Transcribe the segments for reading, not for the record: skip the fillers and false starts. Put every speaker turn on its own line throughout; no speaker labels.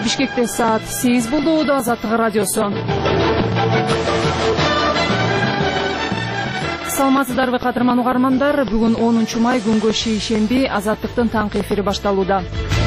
Бишкекте саат 8 болду. Азаттык радиосу. Саламатсыздарбы кадырман угармандар. Бүгүн 10 май күнгө шейшемби. Азаттыктын таңкы эфири башталууда.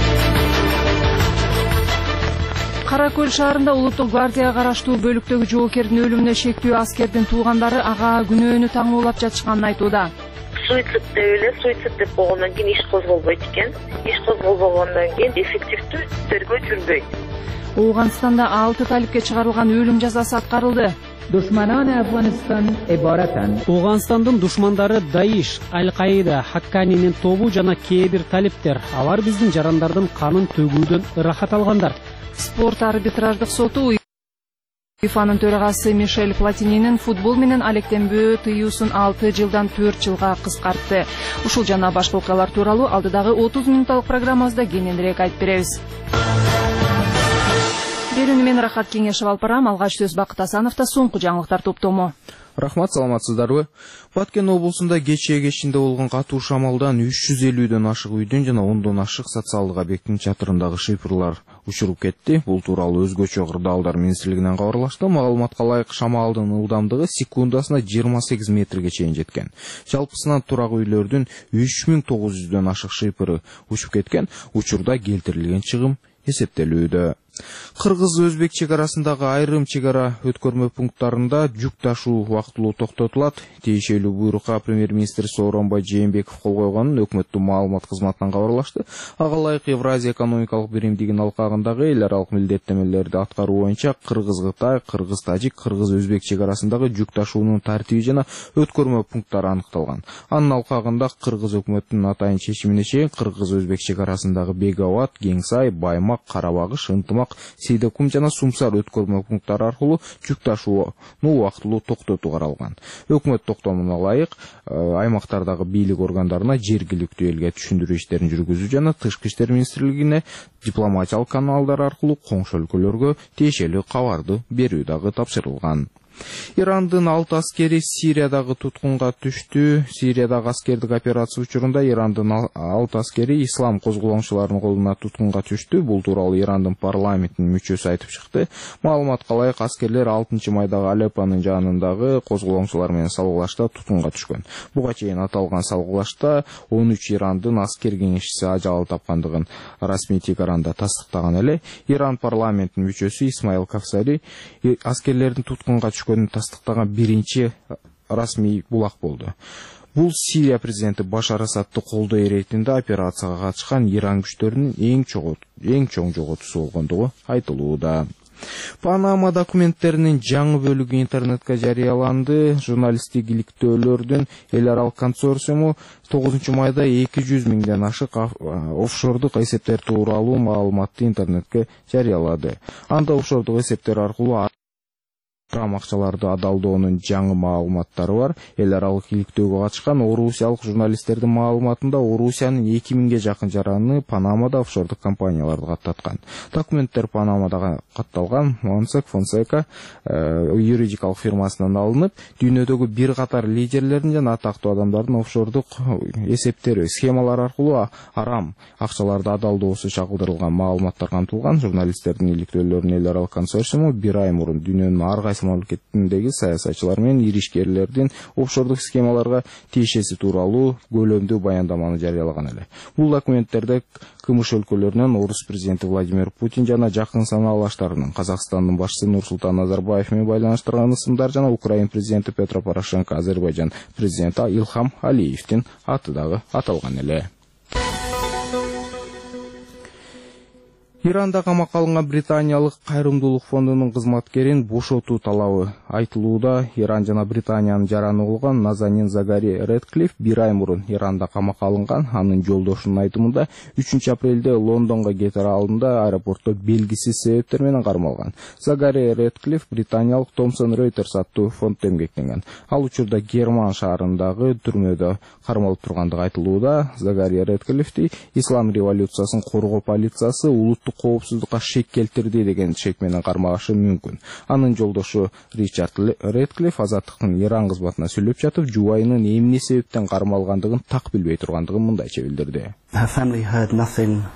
Кара Көл шаарында улуттук гвардияга караштуу бөлүктөгү жоокердин өлүмүнө шектүү аскердин туугандары ага күнөөнү таңуулап жатышканын айтууда.
Суицид деп эле, суицид деп болгондон кийин иш козголбойт экен. Иш козголбогондон кийин эффективдүү тергөө жүрбөйт.
Ооганстанда 6 талипке чыгарылган өлүм жазасы аткарылды.
Душманан Афганистан ибаратан.
Ооганстандын душмандары Даиш, Аль-Каида, Хакканинин тобу жана кээ бир талиптер. Алар биздин жарандардын канын төгүүдөн ырахат алгандар.
Спорт арбитраждык соту УЕФАнын төрагасы Мишель Платининин футбол менен алектенбөө тыюусун 6 жылдан 4 жылга кыскартты. Ушул жана башка окуялар тууралуу алдыдагы 30 минутталык программабызда кененирээк айтып беребиз. Берүүнү мен Рахат Кеңешев алып барам. Алгач сөз Бакыт Асановдо соңку жаңылыктар топтому.
Рахмат, саламатсыздарбы? Баткен облусунда кечээ кечинде болгон катуу шамалдан 350дөн ашык үйдүн жана 10дон ашык социалдык объекттин чатырындагы шыйпырлар учуруп кетти. Бул тууралуу өзгөчө кырдаалдар министрлигинен кабарлашты. Маалыматка ылайык шамалдын ылдамдыгы секундасына 28 метрге чейин жеткен. Жалпысынан турак үйлөрдүн 3900дөн ашык шыйпыры учуп кеткен. Учурда келтирилген чыгым эсептелүүдө. Кыргыз-Өзбек чек арасындагы айрым чек ара өткөрмө пункттарында жүк ташуу убактылуу токтотулат. Тиешелүү буйрукка премьер-министр Сооронбай Жээнбеков кол койгонун өкмөттүн маалымат кызматынан кабарлашты. Ага ылайык Евразия экономикалык биримдигинин алкагындагы эл аралык милдеттенмелерди аткаруу боюнча Кыргыз-Кытай, Кыргыз-Тажик, Кыргыз-Өзбек чек арасындагы жүк ташуунун тартиби жана өткөрмө пункттары аныкталган. Анын алкагында Кыргыз өкмөтүнүн атайын чечимине чейин Кыргыз-Өзбек чек арасындагы Беговат, Кеңсай, Баймак, Карабагыш, Ынтымак, Сейдекум жана Сумсар өткөрмө пункттары аркылуу жүк ташууну убактылуу токтотуу каралган. Өкмөт токтомуна ылайык аймактардагы бийлик органдарына жергиликтүү элге түшүндүрүү иштерин жүргүзүү жана Тышкы иштер министрлигине дипломатиялык каналдар аркылуу коңшу өлкөлөргө тиешелүү кабарды берүү дагы тапшырылган. Ирандын 6 аскери Сириядагы туткунга түштү. Сириядагы аскердик операция учурунда Ирандын 6 аскери ислам козголоңчуларынын колуна туткунга түштү. Бул тууралуу Ирандын парламентинин мүчөсү айтып чыкты. Маалыматка ылайык аскерлер 6 майдагы Алеппонун жанындагы козголоңчулар менен салгылашта туткунга түшкөн. Буга чейин аталган салгылашта 13 Ирандын аскер кеңешчиси ажал тапкандыгын расмий Тегаранда тастыктаган эле. Иран парламентинин мүчөсү Исмаил Кавсари аскерлердин туткунга тастыктаган биринчи расмий булак болду. Бул Сирия президенти Башар Асадты колдоо иретинде операцияга катышкан Иран күчтөрүнүн эң чоң жоготуусу болгондугу айтылууда. Панама документтеринин жаңы бөлүгү интернетке жарыяланды. Журналисттик иликтөөлөрдүн эл аралык консорциуму 9 майда 200 миңден ашык офшордук эсептер тууралуу маалыматты интернетке жарыялады. Анда офшордук эсептер аркылуу акчаларды адалдоонун жаңы маалыматтары бар. Эл аралык иликтөөгө катышкан орусиялык журналисттердин маалыматында Орусиянын 2000ге жакын жараны Панамада офшордук компанияларды каттаткан. Документтер Панамада катталган Mossack Fonseca юридикалык фирмасынан алынып, дүйнөдөгү бир катар лидерлердин жана атактуу адамдардын офшордук эсептери, схемалар аркылуу арам акчаларды адалдоосу чагылдырылган маалыматтар камтылган. Журналисттердин иликтөөлөрүнүн эл аралык консорциуму бир ай мурун дүйнөнүн ар кайсы мамлекетиндеги саясатчылар менен иришкерлердин офшордук схемаларга тиешеси тууралуу көлөмдүү баяндаманы жарыялаган эле. Бул документтерде КМШ өлкөлөрүнөн орус президенти Владимир Путин жана жакын санаалаштарынын Казакстандын башчысы Нурсултан Назарбаев менен байланыштырган ысымдар жана Украин президенти Петро Порошенко, Азербайжан президенти Илхам Алиевдин аты дагы аталган эле. Иранда камакка алынган британиялык кайрымдуулук фондунун кызматкерин бошотуу талабы айтылууда. Иран жана Британиянын жараны болгон Назанин Загари Редклифф 1 ай мурун Иранда камакка алынган. Анын жолдошунун айтымында 3 апрелде Лондонго кетер алдында аэропортто белгисиз себептер менен кармалган. Загари Редклифф британиялык Thomson Reuters аттуу фонддо эмгектенген. Ал учурда Герман шаарындагы түрмөдө кармалып тургандыгы айтылууда. Загари Редклиффти ислам революциясын коргоо полициясы улуттук коопсуздукка шек келтирди деген шек менен кармашы мүмкүн. Анын жолдошу Ричард Редклифф Азаттыктын Иран кызматына сүйлөп жатып, жубайынын эмне себептен кармалгандыгын так билбей тургандыгын мындайча билдирди.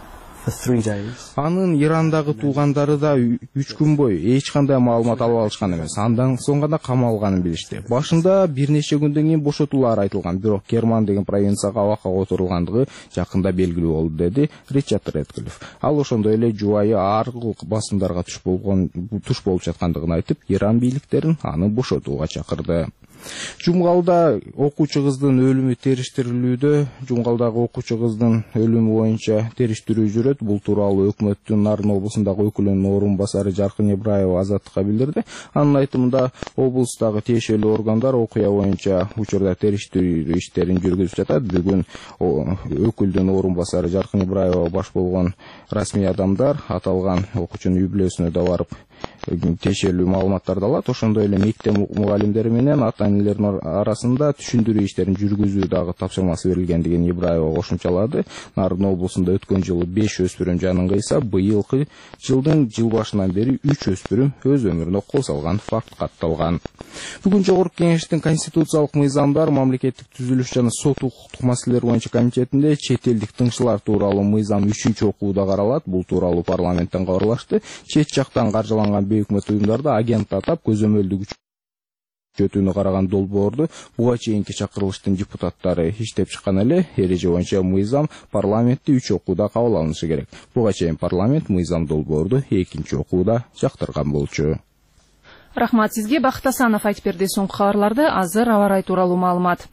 Анын Ирандагы туугандары да 3 күн бою эч кандай маалымат алып алышкан эмес. Андан соң гана камалганын билишти. Башында бир нече күндөн кийин бошотуулар айтылган, бирок Керман деген провинцияга абакка отурулгандыгы жакында белгилүү болду, деди Ричард Редклифф. Ал ошондой эле жубайы аркылуу басымдарга туш болуп жаткандыгын айтып, Иран бийликтерин аны бошотууга чакырды. Жумгалда окуучу кыздын өлүмү териштирилүүдө. Жумгалдагы окуучу кыздын өлүмү боюнча териштирүү жүрөт. Бул тууралуу өкмөттүн Нарын облусундагы өкүлүнүн орун басары Жаркын Ибраева Азаттыкка билдирди. Анын айтымында, облустагы тиешелүү органдар окуя боюнча учурда териштирүү иштерин жүргүзүп жатат. Бүгүн өкүлдүн орун басары Жаркын Ибраева баш болгон расмий адамдар аталган окуучунун юбилейсине да барып тиешелүү маалыматтарды алат. Ошондой эле мектеп мугалимдери менен ата-энелердин арасында түшүндүрүү иштерин жүргүзүү дагы тапшырмасы берилгендигин Ибраева кошумчалады. Нарын облусунда өткөн жылы 5 өспүрүм жанын кыйса, быйылкы жылдын жыл башынан бери 3 өспүрүм өз өмүрүнө кол салган факт катталган. Бүгүн Жогорку Кеңештин конституциялык мыйзамдар, мамлекеттик түзүлүш жана сот укуктук маселелер боюнча комитетинде чет элдик тыңчылар тууралуу мыйзам 3-чү окууда каралат. Бул тууралуу парламенттен кабарлашты. Чет жактан каржыланган бейөкмөт уюмдарда агент атап көзөмөлдү күчөтүүнү караган долбоорду буга чейинки чакырылыштын депутаттары иштеп чыккан эле. Эреже боюнча мыйзам парламентте 3 окууда кабыл алынышы керек. Буга чейин парламент мыйзам долбоорду 2-чи окууда жактырган болчу.
Рахмат сизге. Бакыт Асанов айтып берди соңку кабарларды. Азыр аба ырайы тууралуу маалымат.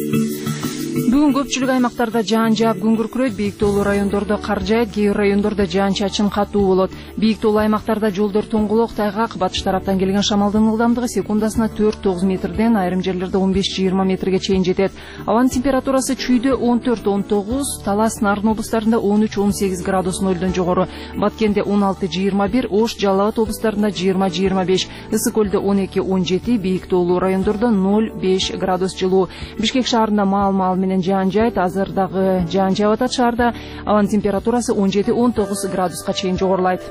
Бүгүн көпчүлүк аймактарда жаан жаап күн күркүрөйт. Бийик тоолуу райондордо кар жаайт, кээ бир райондордо жаан-чачын катуу болот. Бийик тоолуу аймактарда жолдор тоңголок, тайгак, батыш тараптан келген шамалдын ылдамдыгы секундасына 4-9 метрден, айрым жерлерде 15-20 метрге чейин жетет. Абанын температурасы чүйдө 14-19, Талас, Нарын облустарында 13-18 градус нөлдөн жогору, Баткенде 16-21, Ош, Жалал Абад облустарында 20-25, Ысык көлдө 12-17, бийик тоолуу райондордо 0-5 градус жылуу. Бишкек шаарында маал менен жаан жаайт. Азыр дагы жаан жаап атат шаарда. Абанын температурасы 17-19 градуска чейин жогорулайт.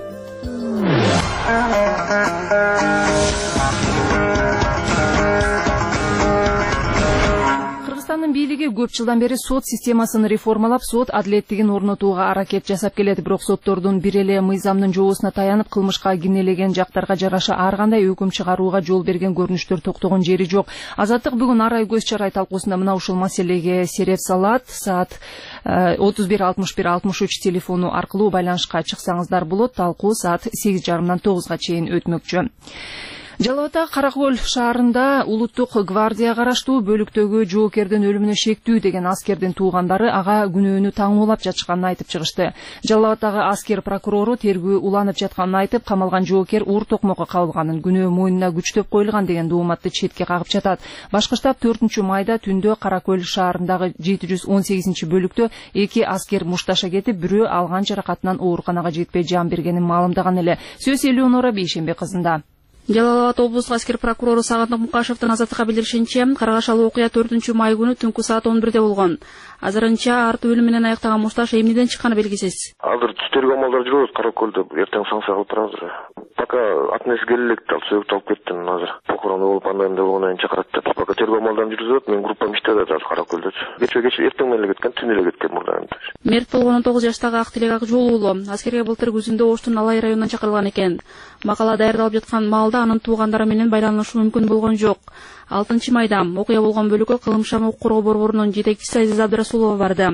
Кыргызстандын бийлиги көп жылдан бери сот системасын реформалап, сот адилеттигин орнотууга аракет жасап келет. Бирок соттордун бир эле мыйзамдын жоосуна таянып, кылмышка кинелеген жактарга жараша ар кандай өкүм чыгарууга жол берген көрүнүштөр токтогон жери жок. Азаттык бүгүн арай көз чарай талкуусунда мына ушул маселеге сереп салат. Саат 31-61-63 телефону аркылуу байланышка чыксаңыздар болот. Талкуу саат 8:30-дан 9-га чейин өтмөкчү. Жалал Абад Каракөл шаарында улуттук гвардия караштуу бөлүктөгү жоокердин өлүмүнө шектүү деген аскердин туугандары ага күнөөнү таңуулап жатышканын айтып чыгышты. Жалал Абадтагы аскер прокурору тергөө уланып жатканын айтып, камалган жоокер уур токмокко кабылганын, күнөө мойнуна күчтөп коюлган деген дооматты четке кагып жатат. Башкы штаб 4-майда түндө Каракөл шаарындагы 718-бөлүктө 2 аскер мушташа кетип, бирөө алган жаракатынан ооруканага жетпей жан бергенин маалымдаган эле. Сөз Элеонора Бейшембе кызында.
Жалал Абад облустук аскер прокурору Сагындык Мукашевдин Азаттыкка билдиришинче, карагашалуу окуя 4-май күнү түнкү саат 11-де болгон. Азырынча арт өлүм менен аяктаган мушташ эмнеден чыкканы белгисиз.
Азыр тергөө амалдары жүрөт Каракөлдө. Эртең санкция кылып турабыз. Пока атнес келелек сөөгүп алып кеттим азыр. Прокурор болуп андай болгондон чакырат деп. Пока тергөө амалдары жүрөт. Мен группам иштеп атат Каракөлдө. Кече эртең менен кеткен, түн эле кеткен мурда.
Мерт болгон 19 жаштагы Актилек Акжол уулу аскерге былтыр күзүндө Оштун Алай районунан чакырылган экен. Макала даярдалып жаткан маалда анын туугандары менен байланышуу мүмкүн болгон жок. 6-майда окуя болгон бөлүккө кылмыш укук коргоо борборунун жетекчиси Азиза Абдрасулова барды.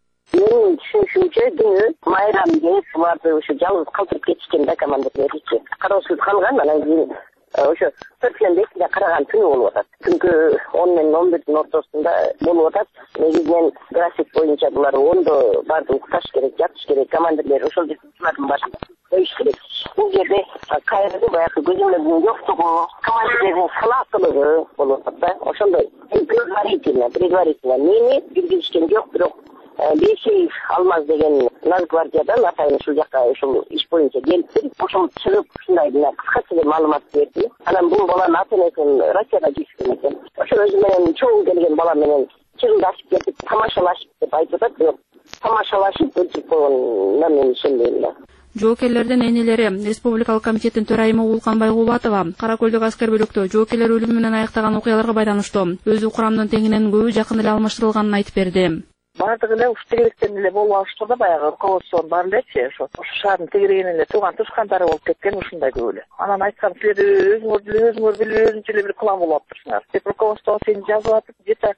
Менин түшүнүшүмчө күнү майрам келип, буларды ошо жалгыз калтырып кетишкен да командирлеричи. Кароосуз калган, анан кийин ошо 4-5-де караган түнү болуп атат. Түнкү 10 менен 11-дин ортосунда болуп атат. Негизинен график боюнча булар 10-до барды укташ керек, жатыш керек. Командирлер ошол жактардын башында коюш керек. Бул жерде кайрылуу баягы көзөмөлдүн жоктугу, командирлердин салааттуулугу болуп атат да. Ошондой предварительно мени билдиришкен жок, бирок Бейшеев Алмаз деген Нацгвардиядан атайын ушул жакка ушул иш боюнча келип, ошол чыгып ушундай кыскача эле маалымат берди. Анан бул баланын ата-энесин Россияда жүрүшкөн экен. Ошол өзү менен чоң келген бала менен чыгылдашып кетип, тамашалашып деп айтып атат, бирок тамашалашып өтүп койгонуна мен ишенбейм да.
Жоокерлердин энелери Республикалык комитеттин төрайымы Улкан Байгулатова Каракөлдөгү аскер бөлүктө жоокерлер өлүмү менен аяктаган окуяларга байланыштуу өзү курамдын теңинен көбү жакын эле алмаштырылганын айтып берди.
баардыгы эле ушу тегеректен эле болуп алыштыр да, баягы руководствонун баары элечи ошо шаардын тегерегинен эле тууган тушкандары болуп кеткен ушундай көп эле. Анан айткам, силер өзүңөр билип өзүнчө эле бир план болуп атыптырсыңар деп руководство сени жазып атып, где-то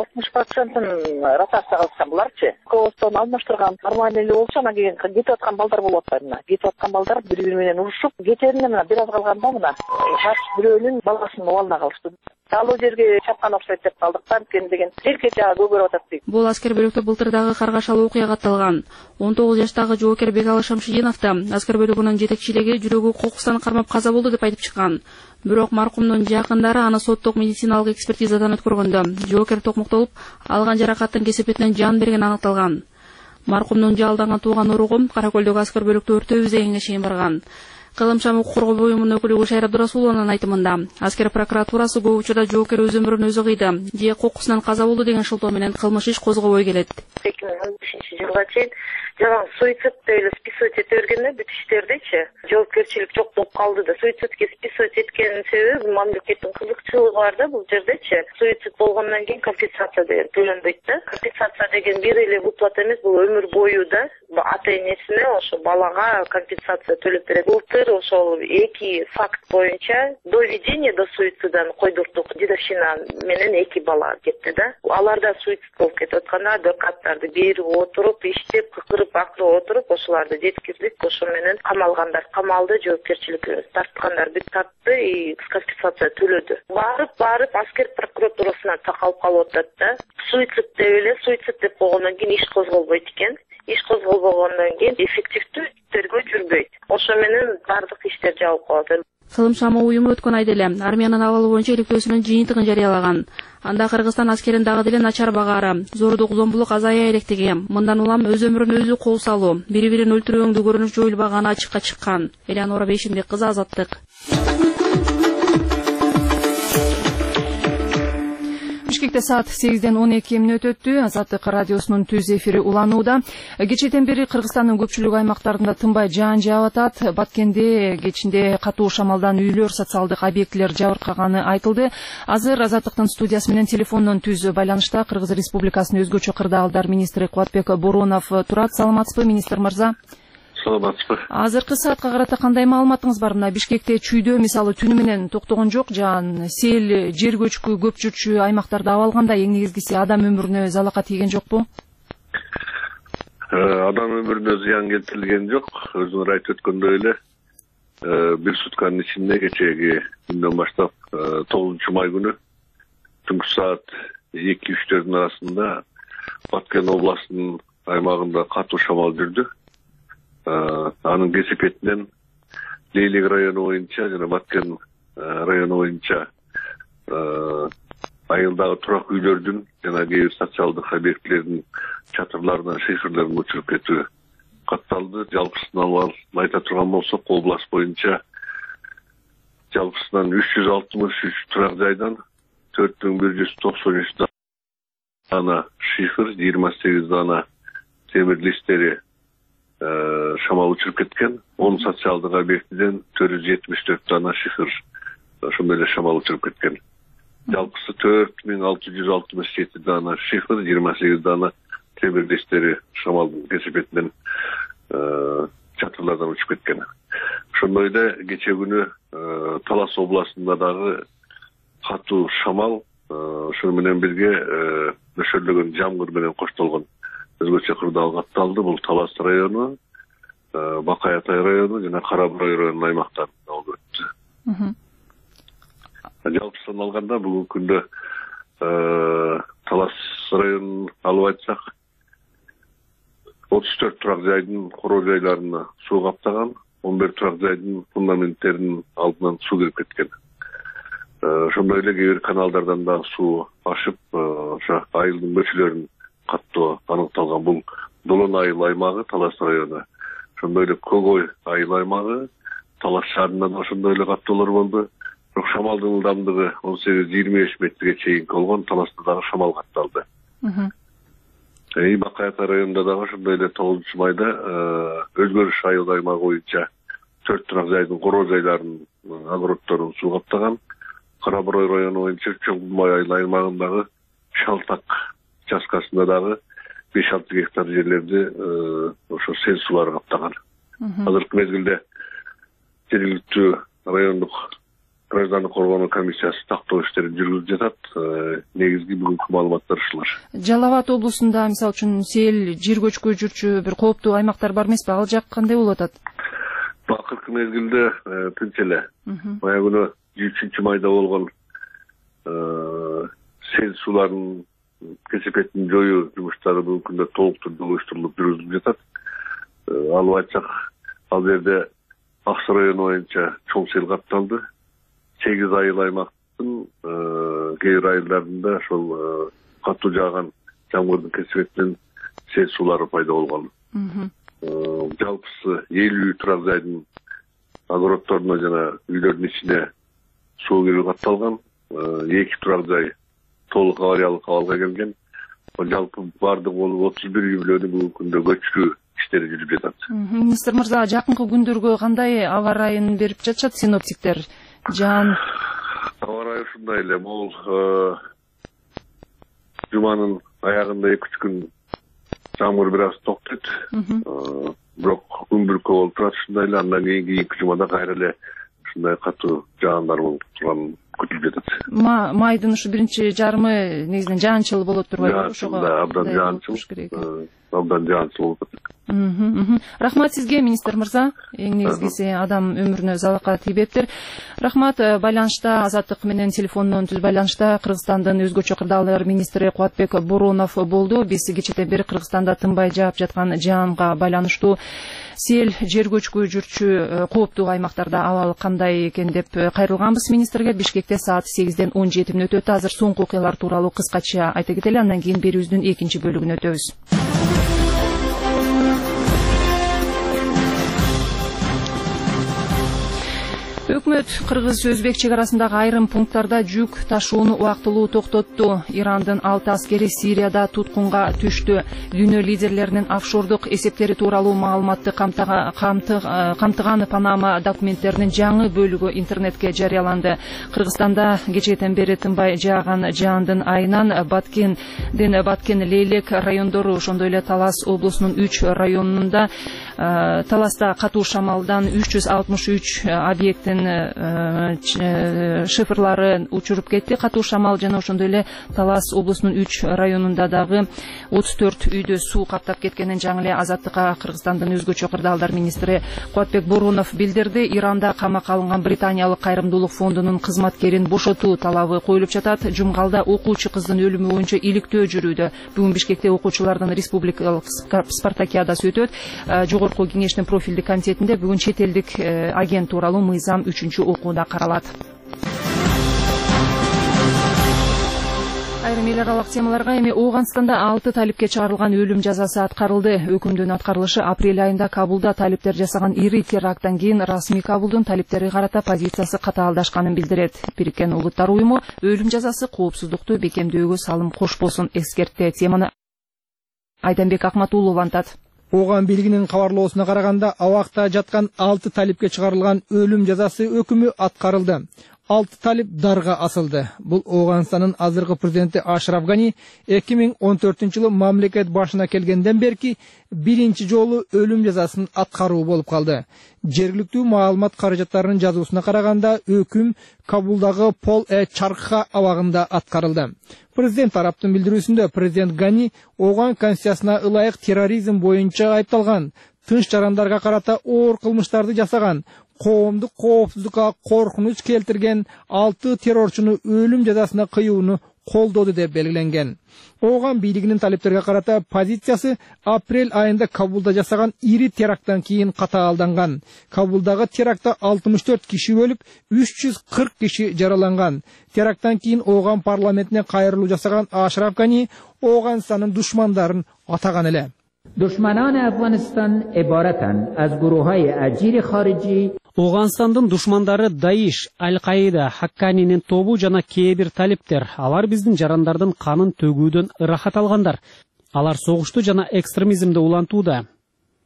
60% ротация кылышкан буларчы. Руководствону алмаштырган нормальный эле болчу, анан кийин кетип аткан балдар болуп атпайбы мына. Кетип аткан балдар бири-бири менен урушуп, кетеринде мына бир аз калганда мына бирөөнүн баласынын убалына калышты. Ал жерге чапкан окшойт деп калдык да, деген жерге жагы көгөрүп атат дейт.
Бул аскер бөлөктө былтыр дагы каргашалуу окуя катталган. 19 жаштагы жоокер Бекалы Шамшидинов да аскер бөлөгүнүн жетекчилиги жүрөгү кокустан кармап каза болду деп айтып чыккан. Бирок маркумдун жакындары аны соттук медициналык экспертизадан өткөргөндө жоокер токмоктолуп, алган жаракаттын кесепетинен жан берген аныкталган. Маркумдун жалданган тууган уругу Каракөлдөгү аскер бөлөктү өртөөбүз дегенге чейин барган. Кылымчан укук коргоо буюмунун өкүлү Гүлшайыр Абдурасулованын айтымында, аскер прокуратурасы көп учурда жоокер өз өмүрүн өзү кыйды же кокусунан каза болду деген шылтоо менен кылмыш иш козгобой келет.
2015-жылга чейин жалаң суицид деп эле списывать эте бергенде бүт иштердичи жоопкерчилик жок болуп калды да. Суицидке списывать эткенин себеби мамлекеттин кызыкчылыгы бар да бул жердечи. Суицид болгондон кийин компенсация деген төлөнбөйт да. Компенсация деген бир эле выплата эмес, бул өмүр бою да. Ата энесине ошо балага компенсация төлөп берет. Былтыр ошол 2 факт боюнча до введения до суицидан койдурдук. Дедовщина менен 2 бала кетти да. Аларда суицид болуп кетип атканда адвокаттарды берип отуруп, иштеп, кыкырып, акырып отуруп, ошоларды жеткиздик. Ошо менен камалгандар камалды, жоопкерчилик тарткандар бүт тартты и компенсация төлөдү. Барып аскер прокуратурасына такалып калып атат да. Суицид деп эле суицид деп койгондон кийин иш козголбойт экен. Иш козголбогондон кийин эффективдүү тергөө жүрбөйт. Ошо менен бардык иштер жабылып калат.
Кылым шамы уюму өткөн айда эле армиянын абалы боюнча иликтөөсүнүн жыйынтыгын жарыялаган. Анда Кыргызстан аскерин дагы деле начар багаары, зордук, зомбулук азая электиги, мындан улам өз өмүрүн өзү кол салуу, бири-бирин өлтүрүүңдү көрүнүш жоюлбаганы ачыкка чыккан. Элеонора Бейшимбек кызы, Азаттык.
Бишкекте саат 8-ден 12 өттү. Азаттык радиосунун түз эфири уланууда. Кечээден бери Кыргызстандын көпчүлүк аймактарында тынбай жаан жаап атат. Баткенде кечинде катуу шамалдан үйлөр, социалдык объектилер жабыркаганы айтылды. Азыр Азаттыктын студиясы менен телефондон түз байланышта Кыргыз Республикасынын өзгөчө кырдаалдар министри Кубатбек Боронов турат. Саламатсызбы, министр мырза?
Саламатсызбы.
Азыркы саатка карата кандай маалыматыңыз бар? Мына Бишкекте чүйдө мисалы түнү менен токтогон жок, жаан, сел, жер көчкү көп жүрчү аймактарда абалгандай, эң негизгиси адам өмүрүнө залака тийген жокпу?
Адам өмүрүнө зыян келтирилген жок. Өзүңөр айтып өткөндөй эле бир сутканын ичинде кечээги күндөн баштап 9-май күнү түнкү саат 2-3-төрдүн арасында Баткен областынын аймагында катуу шамал жүрдү. Анын кесепетинен Лейлек району боюнча жана Баткен району боюнча айылдагы турак үйлөрдүн жана кээ бир социалдык объектилердин чатырларынан шифрлерин өчүрүп кетүү катталды. Жалпысынан айта турган болсок, область боюнча жалпысынан 363 турак жайдан 4193 дана шифр, 28 дана темир листтери шамал учуруп кеткен. 10 социалдык объектиден 474 дана шифр ошондой эле шамал учуруп кеткен. Жалпысы 4667 дана шифр, 28 дана темир листтери шамалдын кесепетинен чатырлардан учуп кеткен. Ошондой эле кечээ күнү Талас областында дагы катуу шамал, ошону менен бирге нөшөрлөгөн жамгыр менен коштолгон өзгөчө кырдаал катталды. Бул Талас району, Бакай Атай району жана Карабурай районунун аймактарында болуп өттү. Жалпысын алганда бүгүнкү күндө Талас районун алып айтсак 34 турак жайдын короо жайларына суу каптаган, 11 турак жайдын фундаменттеринин алдынан суу кирип кеткен. Ошондой эле кээ бир каналдардан да суу ашып, ошо айылдын көчөлөрүн каттоо аныкталган. Бул Долон айыл аймагы, Талас району. Ошондой эле Когой айыл аймагы, Талас шаарында да ошондой эле каттоолор болду. Бирок шамалдын ылдамдыгы 18-25 метрге чейин болгон. Таласта дагы шамал катталды. Бакай Атай районунда дагы ошондой эле 9-майда өзгөрүш айыл аймагы боюнча 4 турак жайдын короо жайларынын огороддорун суу каптаган. Карабурай району боюнча Чоңмай айыл аймагындагы Шалтак участкасында дагы 5-6 гектар жерлерди ошо сел сулары каптаган. Азыркы мезгилде жергиликтүү райондук граждандык коргонуу комиссиясы тактоо иштерин жүргүзүп жатат. Негизги бүгүнкү маалыматтар ушулар. Жалал
Абад облусунда мисалы үчүн сел, жер көчкү жүрчү бир кооптуу аймактар бар эмеспи? Ал жак кандай болуп атат?
Акыркы мезгилде тынч эле. Бая күнү 3-майда болгон сел суларын кесепетин жоюу жумуштары бүгүнкү күндө толук түрдө уюштурулуп жүргүзүлүп жатат. Алып айтсак, ал жерде Аксы району боюнча чоң сел капталды. 8 айыл аймактын кээ бир айылдарында ошол катуу жааган жамгырдын кесепетинен сел сулары пайда болгон. Жалпысы 50 турак жайдын огородторуна жана үйлөрдүн ичине суу кирип катталган. 2 турак жай толук авариялык абалга келген. Жалпы бардык болуп 31 үй бүлөнү бүгүнкү күндө көчүрүү иштери жүрүп жатат.
Министр мырза, жакынкы күндөргө кандай аба ырайын берип жатышат синоптиктер? Аба
ырайы ушундай эле. Бул жуманын аягында 2-3 күн жамгыр бир аз токтойт. Бирок күн бүркөө болуп турат ушундай эле. Андан кийинки жумада кайра эле ушундай катуу жаандар болуп турган күтүлүп жатат.
Майдын ушу биринчи жарымы негизинен жаанчыл болот турбайбы?
Ошого абдан жаанчыл болуп атат.
Рахмат сизге, министр мырза. Эң негизгиси адам өмүрүнө залалка тийбептир. Рахмат. Байланышта Азаттык менен телефондон түз байланышта Кыргызстандын өзгөчө кырдаалдар министри Кубатбек Боронов болду. Биз кечээден бери Кыргызстанда тынбай жаап жаткан жаанга байланыштуу сел, жер көчкү жүрчү кооптуу аймактарда абал кандай экен деп кайрылганбыз министрге. Бишкекте саат 8-ден 17 мүнөт өтө. Азыр соңку окуялар тууралуу кыскача айта кетели, андан кийин берүүбүздүн экинчи бөлүгүнө өтөбүз. Өкмөт кыргыз-өзбек чек арасындагы айрым пункттарда жүк ташууну убактылуу токтотту. Ирандын 6 аскери Сирияда туткунга түштү. Дүйнө лидерлеринин офшордук эсептери тууралуу маалыматты камтыган Панама документтеринин жаңы бөлүгү интернетке жарыяланды. Кыргызстанда кечээден бери тынбай жааган жаандын айынан Баткен Лейлек райондору, ошондой эле Талас облусунун 3 районунда Таласта катуу шамалдан 363 объекттин шифрлары учуруп кетти. Катуу шамал жана ошондой эле Талас облусунун 3 районунда дагы 34 үйдө суу каптап кеткенин жаңы эле Азаттыкка Кыргызстандын өзгөчө кырдаалдар министри Кубатбек Боронов билдирди. Иранда камакка алынган британиялык кайрымдуулук фондунун кызматкерин бошотуу талабы коюлуп жатат. Жумгалда окуучу кыздын өлүмү боюнча иликтөө жүрүүдө. Бүгүн Бишкекте окуучулардын республикалык спартакиадасы өтөт. Жогорку кеңештин профилдик комитетинде бүгүн чет элдик агент тууралуу мыйзам 3-окууда каралат. Айрым эл аралык темаларга эми Ооганстанда 6 талипке чыгарылган өлүм жазасы аткарылды. Өкүмдүн аткарылышы апрель айында Кабулда талиптер жасаган ири теракттан кийин расмий Кабулдун талиптерге карата позициясы катаалдашканын билдирет. Бириккен Улуттар уюму өлүм жазасы коопсуздукту бекемдөөгө салым кошпосун эскертти. Теманы Айданбек Акматулов антат.
Ооган бийлигинин кабарлоосуна караганда, абакта жаткан 6 талипке чыгарылган өлүм жазасы өкүмү аткарылды. 6 талип дарга асылды. Бул Ооганстандын азыркы президенти Ашраф Гани 2014-жылы мамлекет башына келгенден берки биринчи жолу өлүм жазасын аткаруу болуп калды. Жергиликтүү маалымат каражаттарынын жазуусуна караганда, өкүм Кабулдагы Пол-Чаркха абагында аткарылды. Президент тараптын билдирүүсүндө президент Гани Ооган конституциясына ылайык терроризм боюнча айыпталган, тынч жарандарга карата оор кылмыштарды жасаган, коомдук коопсуздукка коркунуч келтирген 6 террорчуну өлүм жазасына кыюуну колдоду деп белгиленген. Ооган бийлигинин талиптерге карата позициясы апрель айында Кабулда жасаган ири теракттан кийин катаалданган. Кабулдагы терактта 64 киши өлүп, 340 киши жараланган. Теракттан кийин Ооган парламентине кайрылуу жасаган Ашраф Гани Ооганстандын душмандарын атаган эле.
دشمنان افغانستان عبارتند از گروه‌های اجیر خارجی.
Ооганстандын душмандары Даиш, Аль-Каида, Хакканинин тобу жана кээ бир талиптер. Алар биздин жарандардын канын төгүүдөн ырахат алгандар. Алар согушту жана экстремизмди улантууда.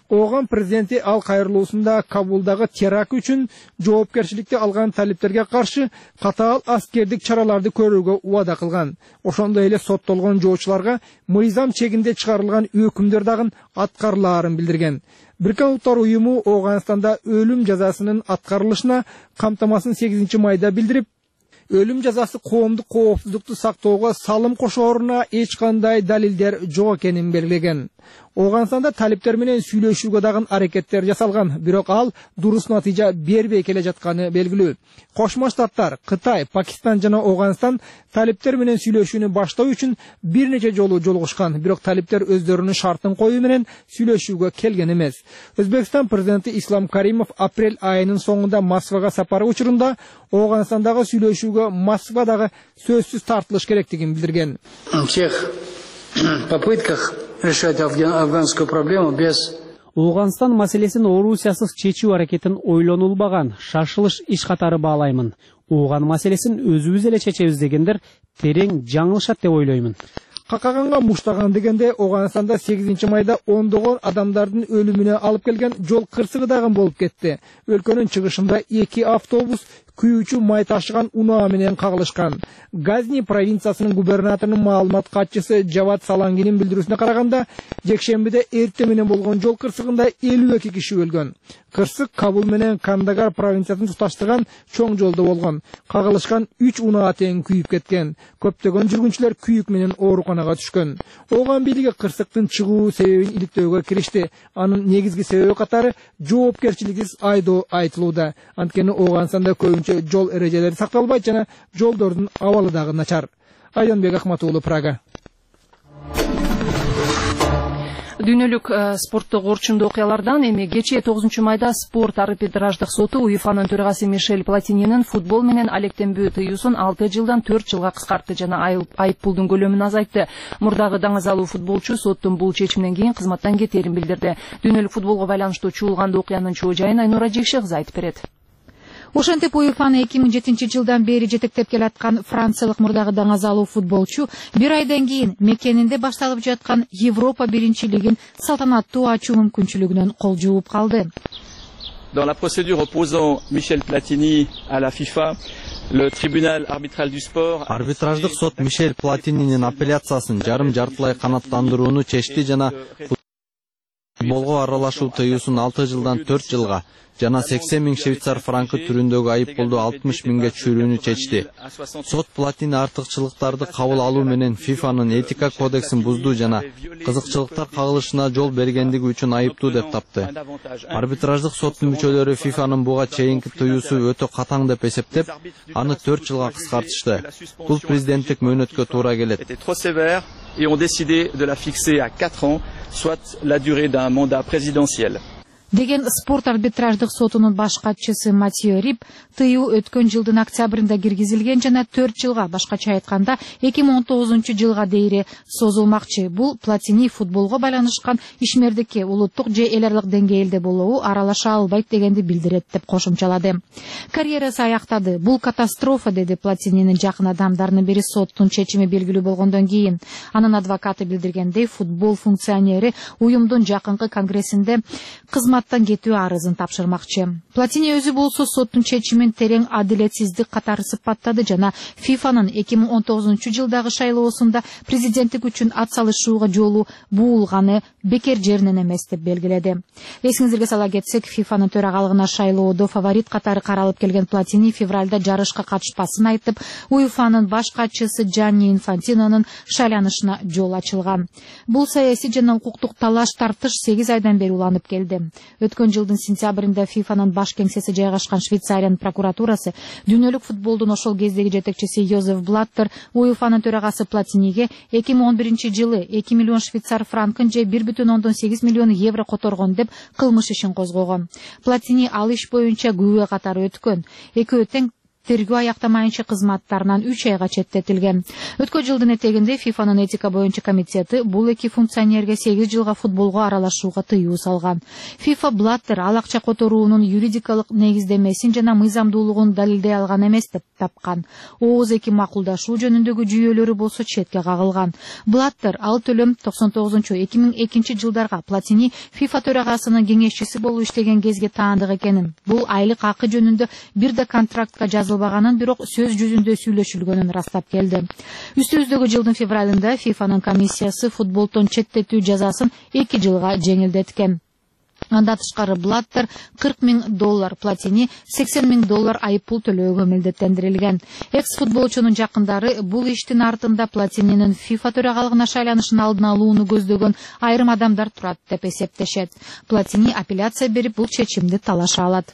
Оған президенти ал кайрылуусунда Кабулдагы теракт үчүн жоопкерчиликти алган талиптерге каршы катаал аскердик чараларды көрүүгө убада кылган. Ошондой эле соттолгон жоочуларга мыйзам чегинде чыгарылган өкүмдөр дагы аткарылаарын билдирген. Бириккен Улуттар уюму Ооганстанда өлүм жазасынын аткарылышына камтамасын 8 майда билдирип, өлүм жазасы коомдук коопсуздукту сактоого салым кошооруна эч кандай далилдер жок экенин белгилеген. Ооганстанда талиптер менен сүйлөшүүгө дагы аракеттер жасалган, бирок ал дурус натыйжа бербей келе жатканы белгилүү. Кошмо Штаттар, Кытай, Пакистан жана Ооганстан талиптер менен сүйлөшүүнү баштоо үчүн бир нече жолу жолугушкан, бирок талиптер өздөрүнүн шартын коюу менен сүйлөшүүгө келген эмес. Өзбекстан президенти Ислам Каримов апрель айынын соңунда Москвага сапары учурунда Ооганстандагы сүйлөшүүгө Москвадагы сөзсүз тартылыш керектигин билдирген.
Попытках решать афганскую проблему без
Ооганстан маселесин орусиясыз чечүү аракетин ойлонулбаган, шашылыш иш катары баалаймын. Ооган маселесин өзүбүз эле чечебиз дегендер терең жаңылышат деп ойлоймун.
Какаганга муштаган дегенде Ооганстанда 8 майда ондогон адамдардын өлүмүнө алып келген жол кырсыгы дагы болуп кетти. Өлкөнүн чыгышында 2 автобус күйүүчү май ташыган унаа менен кагылышкан. Газни провинциясынын губернаторунун маалымат катчысы Жават Салангинин билдирүүсүнө караганда, жекшембиде эртең менен болгон жол кырсыгында 52 киши өлгөн. Кырсык Кабул менен Кандагар провинциясын туташтырган чоң жолдо болгон. Кагылышкан 3 унаа тең күйүп кеткен. Көптөгөн жүргүнчүлөр күйүк менен ооруканага түшкөн. Ооган бийлиги кырсыктын чыгуу себебин иликтөөгө киришти. Анын негизги себеби катары жоопкерчиликсиз айдоо айтылууда. Анткени Ооганстанда көбүнчө жол эрежелери сакталбайт жана жолдордун абалы дагы начар. Айдонбек Акматуулу, Прага.
Дүйнөлүк спорттук орчундуу окуялардан эми кечээ 9 майда спорт арбитраждык соту УЕФАнын төрагасы Мишель Платининин футбол менен алектенбөө тыюусун 6 жылдан 4 жылга кыскартты жана айып пулдун көлөмүн азайтты. Мурдагы даңазалуу футболчу соттун бул чечиминен кийин кызматтан кетерин билдирди. Дүйнөлүк футболго байланыштуу чуулган окуянын чоо жайын Айнура Жекши кызы айтып берет.
Ошентип УЕФАны 2007 жылдан бери жетектеп келаткан франциялык мурдагы даңазалуу футболчу бир айдан кийин мекенинде башталып жаткан Европа биринчилигин салтанаттуу ачуу мүмкүнчүлүгүнөн кол жууп калды.
Dans la procédure opposant Michel Platini à la FIFA, le tribunal arbitral du sport
арбитраждык сот Мишель Платининин апелляциясын жарым-жартылай канаттандырууну чечти жана футболго аралашуу тыюусун 6 жылдан 4 жылга жана 80 000 швейцар франкы түрүндөгү айыппулду 60 000ге чөйрүүнү чечти. Сот Платини артыкчылыктарды кабыл алуу менен ФИФАнын этика кодексин бузду жана кызыкчылыктар кагылышына жол бергендиги үчүн айыптуу деп тапты. Арбитраждык соттун мүчөлөрү ФИФАнын буга чейинки тыюусу өтө катаң деп эсептеп, аны 4 жылга кыскартышты. Бул президенттик мөөнөткө туура келет.
Et ont décidé de la fixer à 4 ans, soit la durée d'un mandat présidentiel.
Деген спорт арбитраждык сотунун баш катчысы Матио Рип тыюу өткөн жылдын октябрында киргизилген жана 4 жылга, башкача айтканда 2019 жылга дейре созулмакчы. Бул Платини футболго байланышкан ишмердикке улуттук же эл аралык деңгээлде болобу аралаша албайт дегенди билдирет деп кошумчалады. Карьерасы аяктады. Бул катастрофа, деди Платининин жакын адамдарынын бири соттун чечими белгилүү болгондон кийин. Анын адвокаты билдиргендей, футбол функционери уюмдун жакынкы конгрессинде кызматтан кетүү арызын тапшырмакчы. Платини өзү болсо соттун чечимин терең адилетсиздик катары сыпаттады жана ФИФАнын 2019 жылдагы шайлоосунда президенттик үчүн ат салышууга жолу буулганы бекер жеринен эмес деп белгиледи. Эсиңиздерге сала кетсек, ФИФАнын төрагалыгына шайлоодо фаворит катары каралып келген Платини февралда жарышка катышпасын айтып, УЕФАнын баш катчысы Джанни Инфантинонун шайланышына жол ачылган. Бул саясий жана укуктук талаш тартыш 8 айдан бери уланып келди. Өткөн жылдын сентябрында ФИФАнын баш кеңсеси жайгашкан Швейцариянын прокуратурасы дүйнөлүк футболдун ошол кездеги жетекчиси Йозеф Блаттер УЕФАнын төрагасы Платиниге 2011 жылы 2 миллион швейцар франкын же 1,8 миллион евро которгон деп кылмыш ишин козгогон. Платини ал иш боюнча күбө катары өткөн. Экөө тең тергөө аяктамайынча кызматтарынан 3 айга четтетилген. Өткөн жылдын этегинде ФИФАнын этика боюнча комитети бул эки функционерге 8 жылга футболго аралашууга тыюу салган. ФИФА Блаттер ал акча которуунун юридикалык негиздемесин жана мыйзамдуулугун далилдей алган эмес деп тапкан. Ооз эки макулдашуу жөнүндөгү жүйөлөрү болсо четке кагылган. Блаттер ал төлөм 99-2002 жылдарга Платини ФИФА төрагасынын кеңешчиси болуп иштеген кезге таандык экенин, бул айлык акы жөнүндө бир да контрактка жазылбаганын, бирок сөз жүзүндө сүйлөшүлгөнүн растап келди. Үстүбүздөгү жылдын февралында ФИФАнын комиссиясы футболдон четтетүү жазасын 2 жылга жеңилдеткен. Анда тышкары Блаттер $40,000, Платини $80,000 айыппул төлөөгө милдеттендирилген. Экс-футболчунун жакындары бул иштин артында Платининин ФИФА төрагалыгына шайланышын алдын алууну көздөгөн айрым адамдар турат деп эсептешет. Платини апелляция берип бул чечимди талаша алат.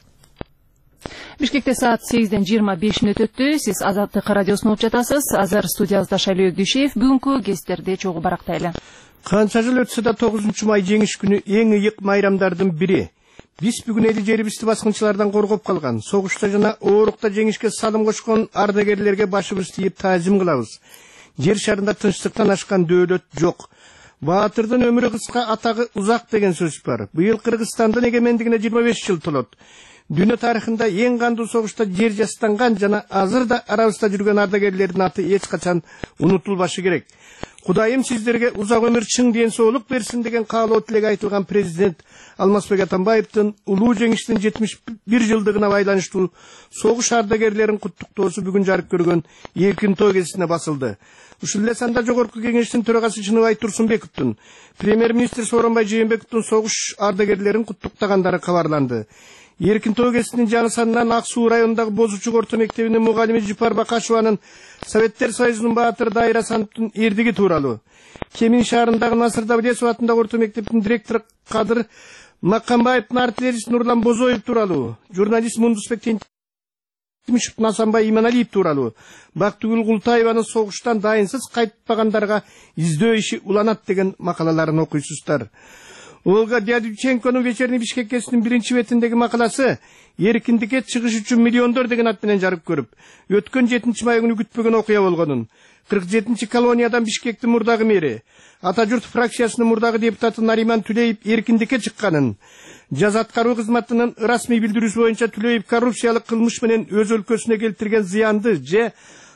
Бишкекте саат 8:25 өттү. Сиз Азаттык радиосун угуп жатасыз. Азыр студиябызда Шайлоо Дүйшеев. Бүгүнкү кестерди чогуу барактайлы.
Канча жыл өтсө да 9 май жеңиш күнү эң ыйык майрамдардын бири. Биз бүгүн эли жерибизди баскынчылардан коргоп калган, согушта жана оорукта жеңишке салым кошкон ардагерлерге башыбызды ийип таазим кылабыз. Жер шарында тынчтыктан ашкан дөөлөт жок. Баатырдын өмүрү кыска, атагы узак деген сөз бар. Быйыл Кыргызстандын эгемендигине 25 жыл толот. Дүйнө тарыхында эң кандуу согушта жер жастанган жана азыр да арабызда жүргөн ардагерлердин аты эч качан унутулбашы керек. Кудайым сиздерге узак өмүр, чың ден соолук берсин деген каалоо тилек айтылган президент Алмазбек Атамбаевдин улуу жеңиштин 71 жылдыгына байланыштуу согуш ардагерлерин куттуктоосу бүгүн жарык көргөн эркин той кезине басылды. Ушул эле санда жогорку кеңештин төрагасы Чыныбай Турсунбековдун, премьер-министр Сооронбай Жээнбековдун согуш ардагерлерин куттуктагандары кабарланды. Эркин той кезинин жаңы санынан Ак Суу районундагы Бозучук орто мектебинин мугалими Жипар Бакашеванын Советтер Союзунун баатыры Дайыр Асановдун эрдиги тууралуу, Кемин шаарындагы Насыр Давлетов атындагы орто мектептин директору Кадыр Маккамбаевдин артиллерист Нурлан Бозоев тууралуу, журналист Мундусбек Тентимишевдин Асанбай Иманалиев тууралуу, Бактыгүл Култаеванын согуштан дайынсыз кайтпагандарга издөө иши уланат деген макалаларын окуйсуздар. Олга Дядюченконун вечерний Бишкек гезитинин биринчи бетиндеги макаласы эркиндикке чыгыш үчүн миллиондор деген ат менен жарык көрүп, өткөн 7 май күнү күтпөгөн окуя болгонун, 47 колониядан Бишкектин мурдагы мэри, Ата журт фракциясынын мурдагы депутаты Нариман Түлеев эркиндикке чыкканын, жаз аткаруу кызматынын расмий билдирүүсү боюнча Түлеев коррупциялык кылмыш менен өз өлкөсүнө келтирген зыянды же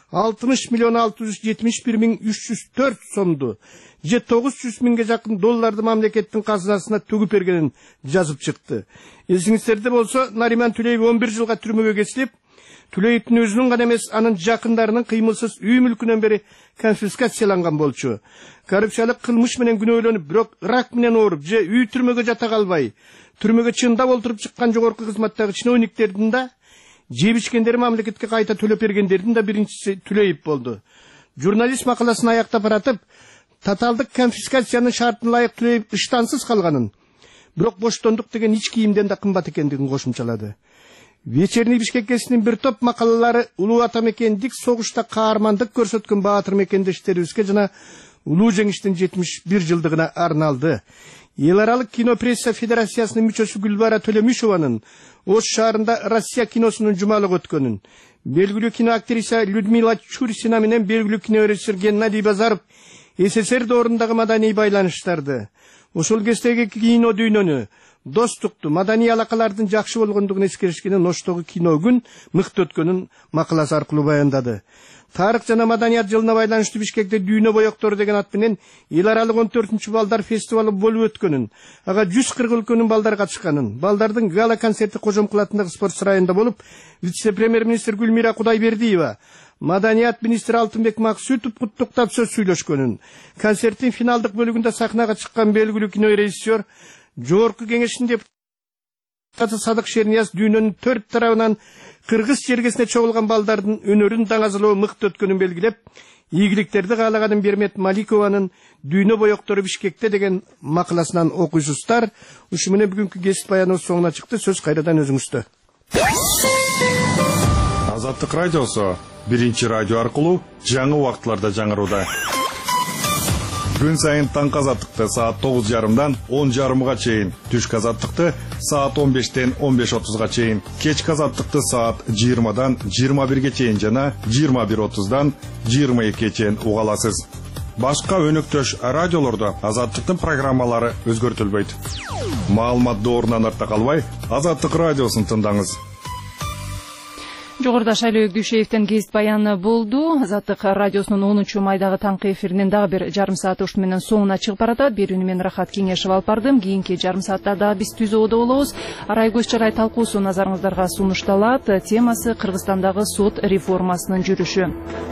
60,671,304 сомду же 900 миңге жакын долларды мамлекеттин казынасына төгүп бергенин жазып чыкты. Эсиңиздерде болсо, Нариман Түлеев 11 жылга түрмөгө кесилип, Түлеевдин өзүнүн гана эмес, анын жакындарынын кыймылсыз үй мүлкүнөн бери конфискацияланган болчу. Коррупциялык кылмыш менен күнөөлөнүп, бирок рак менен ооруп же үй түрмөгө жата калбай, түрмөгө чындап олтуруп чыккан жогорку кызматтагы чиновниктердин да, жебишкендери мамлекетке кайта төлөп бергендердин да биринчиси Түлеев болду. Журналист макаласын аяктап баратып, таталдык конфискациянын шартына ылайык Түлеев ыштансыз калганын, бирок боштондук деген ич кийимден да кымбат экендигин кошумчалады. Вечерний Бишкек гезитинин бир топ макалалары улуу атамекендик согушта каармандык көрсөткөн баатыр мекендештерибизге жана улуу жеңиштин 71 жылдыгына арналды. Эл аралык кинопресса федерациясынын мүчөсү Гүлбара Төлөмүшованын Ош шаарында Россия киносунун жумалык өткөнүн, белгилүү киноактриса Людмила Чурсина менен белгилүү кинорежиссер Геннадий Базаров СССР доорундагы маданий байланыштарды, ошол кездеги кино дүйнөнү, достукту, маданий алакалардын жакшы болгондугун эскеришкенин Оштогу кино күн мыкты өткөнүн макаласы аркылуу баяндады. Тарых жана маданият жылына байланыштуу Бишкекте дүйнө боектору деген ат менен эл аралык 14-чү балдар фестивалы болуп өткөнүн, ага 140 өлкөнүн балдары катышканын, балдардын гала концерти Кожомкул атындагы спорт сарайында болуп, вице-премьер-министр Гүлмира Кудайбердиева, маданият министри Алтынбек Максутов куттуктап сөз сүйлөшкөнүн, концерттин финалдык бөлүгүндө сахнага чыккан белгилүү кинорежиссер, жогорку кеңештин депутаты Садык Шернияз дүйнөнүн 4 тарабынан кыргыз жергесине чогулган балдардын өнөрүн даңазалоо мыкты өткөнүн белгилеп, ийгиликтерди каалаганын Бермет Маликованын дүйнө боектору Бишкекте деген макаласынан окуйсуздар. Ушу менен бүгүнкү гезит баяныбыз соңуна чыкты. Сөз кайрадан өзүңүздө.
Азаттык радиосу биринчи радио аркылуу жаңы убактыларда жаңырууда. Күн сайын таңкы азаттыкты саат 9:30-дан 10:30-га чейин, түшкү азаттыкты саат 15-тен 15:30-га чейин, кечки азаттыкты саат 20-дан 21-ге чейин жана 21:30-дан 22-ге чейин уга аласыз. Башка өнөктөш радиолордо Азаттыктын программалары өзгөртүлбөйт. Маалымат доорунан артта калбай, Азаттык радиосун тыңдаңыз.
Жогоруда Шайлоо Дүйшеевдин гезит баяны болду. Азаттык радиосунун 10 майдагы таңкы эфиринин дагы бир жарым саат ушун менен соңуна чыгып баратат. Берүүнү мен Рахат Кеңешев алып бардым. Кийинки жарым саатта да биз түзөөдө болобуз. Арай көз чарай талкуусу назарыңыздарга сунушталат. Темасы Кыргызстандагы сот реформасынын жүрүшү.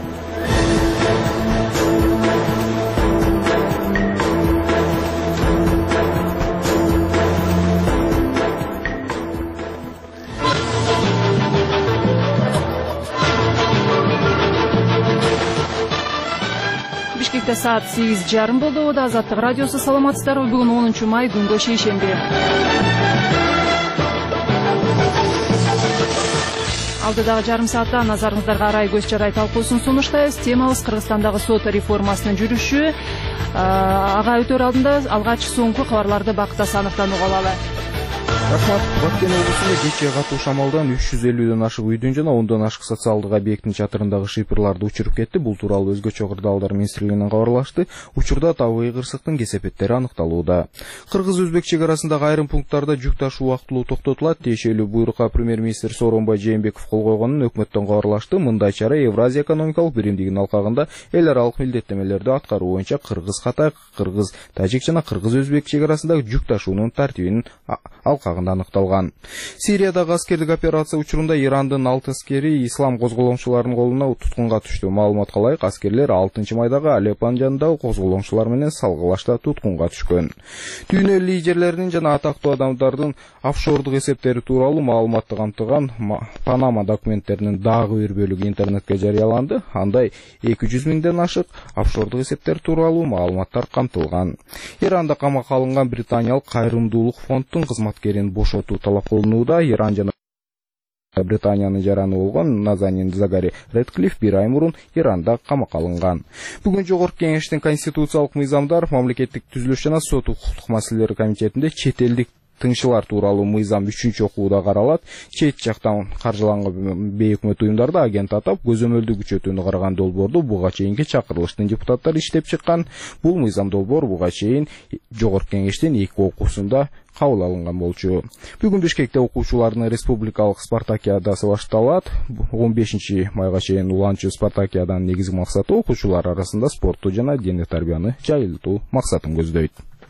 Бишкекте саат 8:30 болду. Азаттык радиосу, саламатсыздарбы? Бүгүн 10 май, күнгө шейшемби. Алдыдагы жарым саатта назарыңыздарга Арай көз чарай талкуусун сунуштайбыз. Темабыз Кыргызстандагы сот реформасынын жүрүшү. Ага өтөр алдында алгач соңку кабарларды Бакыт Асановдон угуп алалы.
Рахмат. Баткен облусунда кечээ катуу шамалдан 350дөн ашык үйдүн жана 10дон ашык социалдык объекттин чатырындагы шыйпырларды учуруп кетти. Бул тууралуу өзгөчө кырдаалдар министрлигинен кабарлашты. Учурда табигый кырсыктын кесепеттери аныкталууда. Кыргыз-өзбек чек арасындагы айрым пункттарда жүк ташуу убактылуу токтотулат. Тиешелүү буйрукка премьер-министр Сооронбай Жээнбеков кол койгонун өкмөттөн кабарлашты. Мындай чара Евразия экономикалык биримдигинин алкагында эл аралык милдеттемелерди аткаруу боюнча Кыргыз-Кытай, Кыргыз-Тажик жана Кыргыз-өзбек чек арасындагы жүк ташуунун тартибинин алкагында аныкталган. Сириядагы аскердик операция учурунда Ирандын 6 аскери ислам козголоңчуларынын колуна туткунга түштү. Маалыматка ылайык, аскерлер 6 майдагы Алеппо жанындагы козголоңчулар менен салгылашта туткунга түшкөн. Дүйнө лидерлеринин жана атактуу адамдардын офшордук эсептери тууралуу маалыматты камтыган Панама документтеринин дагы бир бөлүгү интернетке жарыяланды. Андай 200 миңден ашык офшордук эсептер тууралуу маалыматтар камтылган. Иранда камакка алынган британиялык кайрымдуулук фонддун кызматкерин бошотуу талап кылынууда. Иран жана Британиянын жараны болгон Назанин Загари Редклифф бир ай мурун Иранда камакка алынган. Бүгүн Жогорку Кеңештин конституциялык мыйзамдар, мамлекеттик түзүлүш жана сот укуктук маселелер комитетинде чет элдик тыңшылар тууралуу мыйзам 3-окууда каралат. Чет жактан каржыланган бейөкмөт уюмдарда агент атап, көзөмөлдүү күчөтүүнү караган долбоорду буга чейинки чакырылыштын депутаттары иштеп чыккан. Бул мыйзам долбоор буга чейин Жогорку Кеңештин 2 окуусунда кабыл алынган болчу. Бүгүн Бишкекте окуучулардын республикалык спартакиадасы башталат. 15 майга чейин уланчу спартакиаданын негизги максаты окуучулар арасында спортту жана дене тарбияны жайылтуу максатын көздөйт.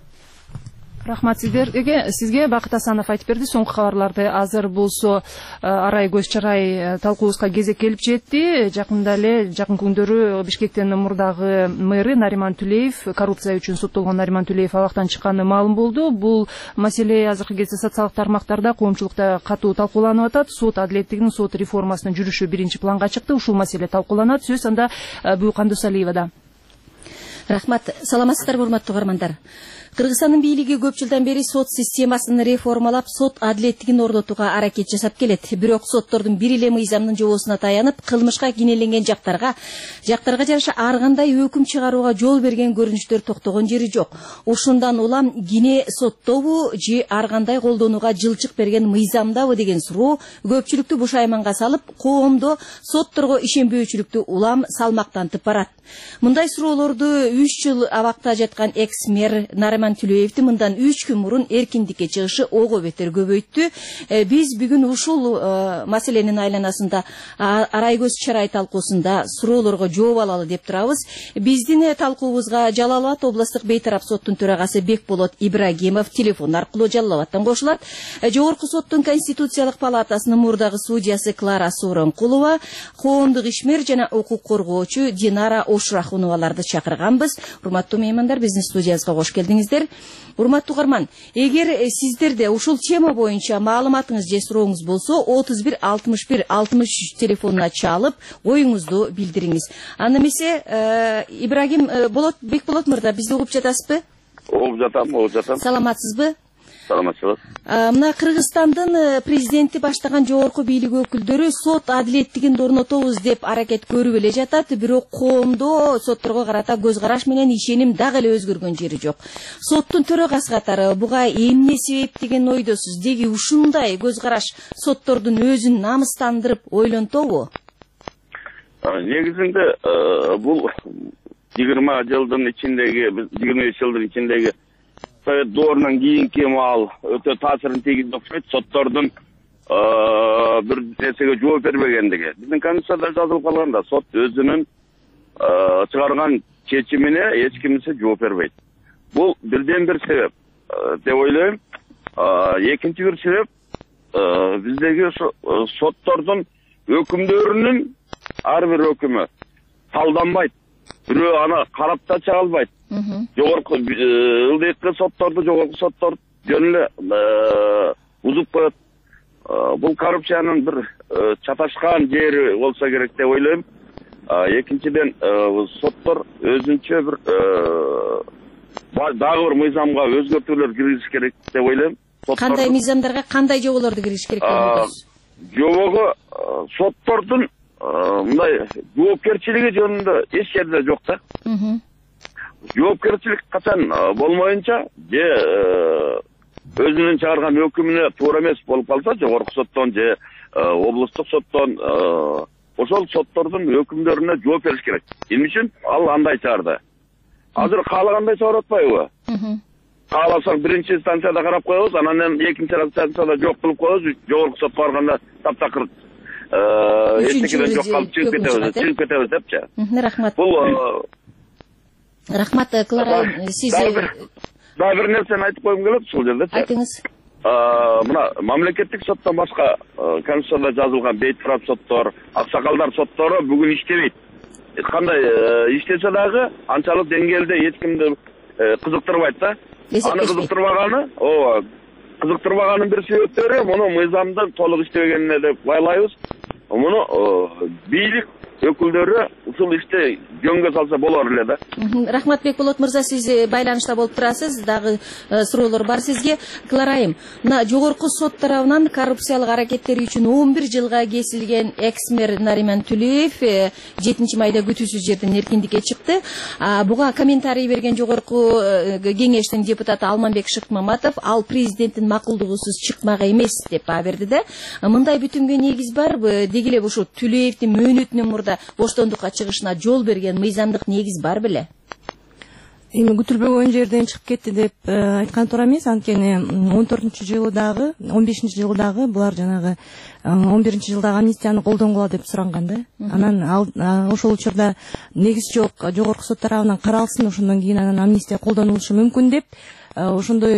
Рахмат сизге. Бакыт Асанов айтып берди. Соңку кабарларды азыр болсо Арай көз чарай талкуубузга кезек келип жетти. Жакында эле жакын күндөрү Бишкектин мурдагы мэры Нариман Түлеев, коррупция үчүн соттолгон Нариман Түлеев абактан чыкканы маалым болду. Бул маселе азыркы кезде социалдык тармактарда, коомчулукта катуу талкууланып атат. Сот адилеттигинин, сот реформасынын жүрүшү биринчи планга чыкты. Ушул маселе талкууланат. Сөз анда Буюкан Дусалиевада.
Рахмат. Саламатсыздарбы, урматтуу угармандар. Кыргызстандын бийлиги көп жылдан бери сот системасын реформалап, сот адилеттигин орнотууга аракет жасап келет. Бирок соттордун бир эле мыйзамдын жобосуна таянып, кылмышка кинеленген жактарга жараша ар кандай өкүм чыгарууга жол берген көрүнүштөр токтогон жери жок. Ушундан улам кине соттобу же ар кандай колдонууга жылчык берген мыйзамдабы деген суроо көпчүлүктү бушайманга салып, коомдо сотторго ишенбөөчүлүктү улам салмактантып барат. Мындай суроолорду 3 жыл абакта жаткан экс-мэр Нариман Түлеевди мындан 3 күн мурун эркиндикке чыгышы ого бетер көбөйттү. Биз бүгүн ушул маселенин айланасында Арай көз чарай талкуусунда суроолорго жооп алалы деп турабыз. Биздин талкуубузга Жалал Абад областык бейтарап соттун төрагасы Бекболот Ибрагимов телефон аркылуу Жалал Абадтан кошулат. Жогорку соттун конституциялык палатасынын мурдагы судьясы Клара Сооронкулова, коомдук ишмер жана укук коргоочу Динара Ошрахуноваларды чакырганбыз. Урматтуу меймандар, биздин студиябызга кош келдиңиздер. Урматтуу угарман, эгер сиздерде ушул тема боюнча маалыматыңыз же сурооңуз болсо, 31 61 63 телефонуна чалып, оюңузду билдириңиз. Анда эмесе Ибрагим Бекболот мырза, бизди угуп жатасызбы?
Угуп жатам.
Саламатсызбы?
саламатсызбы.
Мына Кыргызстандын президенти баштаган жогорку бийлик өкүлдөрү сот адилеттигин орнотобуз деп аракет көрүп эле жатат, бирок коомдо сотторго карата көз караш менен ишеним дагы эле өзгөргөн жери жок. Соттун төрагасы катары буга эмне себеп деген ойдосуз? Деги ушундай көз караш соттордун өзүн намыстандырып ойлонтобу?
Негизинде бул 20 жылдын ичиндеги, 23 жылдын ичиндеги Совет доорунан кийинки маал өтө таасирин тийгизип окшойт. Соттордун бир нерсеге жооп бербегендиги. Биздин конституцияда жазылып калганда сот өзүнүн чыгарган чечимине эч кимсе жооп бербейт. Бул бирден бир себеп деп ойлойм. Экинчи бир себеп биздеги соттордун өкүмдөрүнүн ар бир өкүмү талданбайт. Бирөө аны карап да чыга албайт. Жогорку ылдыйкы сотторду, жогорку соттор жөн эле бузуп коет. Бул коррупциянын бир чаташкан жери болсо керек деп ойлойм. Экинчиден соттор өзүнчө бир дагы бир мыйзамга өзгөртүүлөр киргизиш керек деп ойлойм.
Кандай мыйзамдарга, кандай жоболорду киргизиш керек деп ойлойсуз?
Жобого соттордун мындай жоопкерчилиги жөнүндө эч жерде жок да. Жоопкерчилик качан болмоюнча же өзүнүн чыгарган өкүмүнө туура эмес болуп калса, жогорку соттон же облустук соттон ошол соттордун өкүмдөрүнө жооп бериш керек. Эмне үчүн ал андай чыгарды? Азыр каалагандай чыгарып атпайбы? Кааласак биринчи инстанцияда карап коебуз, анан экинчи инстанцияда жок кылып коебуз, жогорку сотко барганда таптакыр эчтекеден жок калып чыгып кетебиз депчи.
Рахмат.
Бул
Рахмат, Клара, сиз
дагы бир нерсени айтып койгум келет ушул жерде.
Айтыңыз.
Мына мамлекеттик соттон башка конституцияда жазылган бейт-тарап соттор, аксакалдар соттору бүгүн иштебейт. Кандай иштесе дагы анчалык деңгээлде эч кимди кызыктырбайт да. Аны кызыктырбаганын бир себептери муну мыйзамдын толук иштебегенине деп байлайбыз. Муну бийлик өкүлдөрү ушул ишти жөнгө салса болор эле да.
Рахмат Бекболот мырза, сиз байланышта болуп турасыз. Дагы суроолор бар сизге. Кларайым, мына жогорку сот тарабынан коррупциялык аракеттери үчүн 11 жылга кесилген экс-мэр Нариман Түлеев 7 майда күтүүсүз жерден эркиндикке чыкты. Буга комментарий берген жогорку кеңештин депутаты Алманбек Шыкмаматов ал президенттин макулдугусуз чыкмак эмес деп берди да. Мындай бүтүмгө негиз барбы? Деги эле ушу Түлеевдин мөөнөтүнөн мурда боштондукка чыгышына жол берген мыйзамдык негиз бар беле?
Эми күтүлбөгөн жерден чыгып кетти деп айткан туура эмес. Анткени 14-жылдагы, 15-жылдагы булар жанагы 11-жылдагы амнистияны колдонгула деп суранган да. Анан ошол учурда негиз жок, жогорку сот тарабынан каралсын, ошондон кийин анан амнистия колдонулушу мүмкүн деп ошондой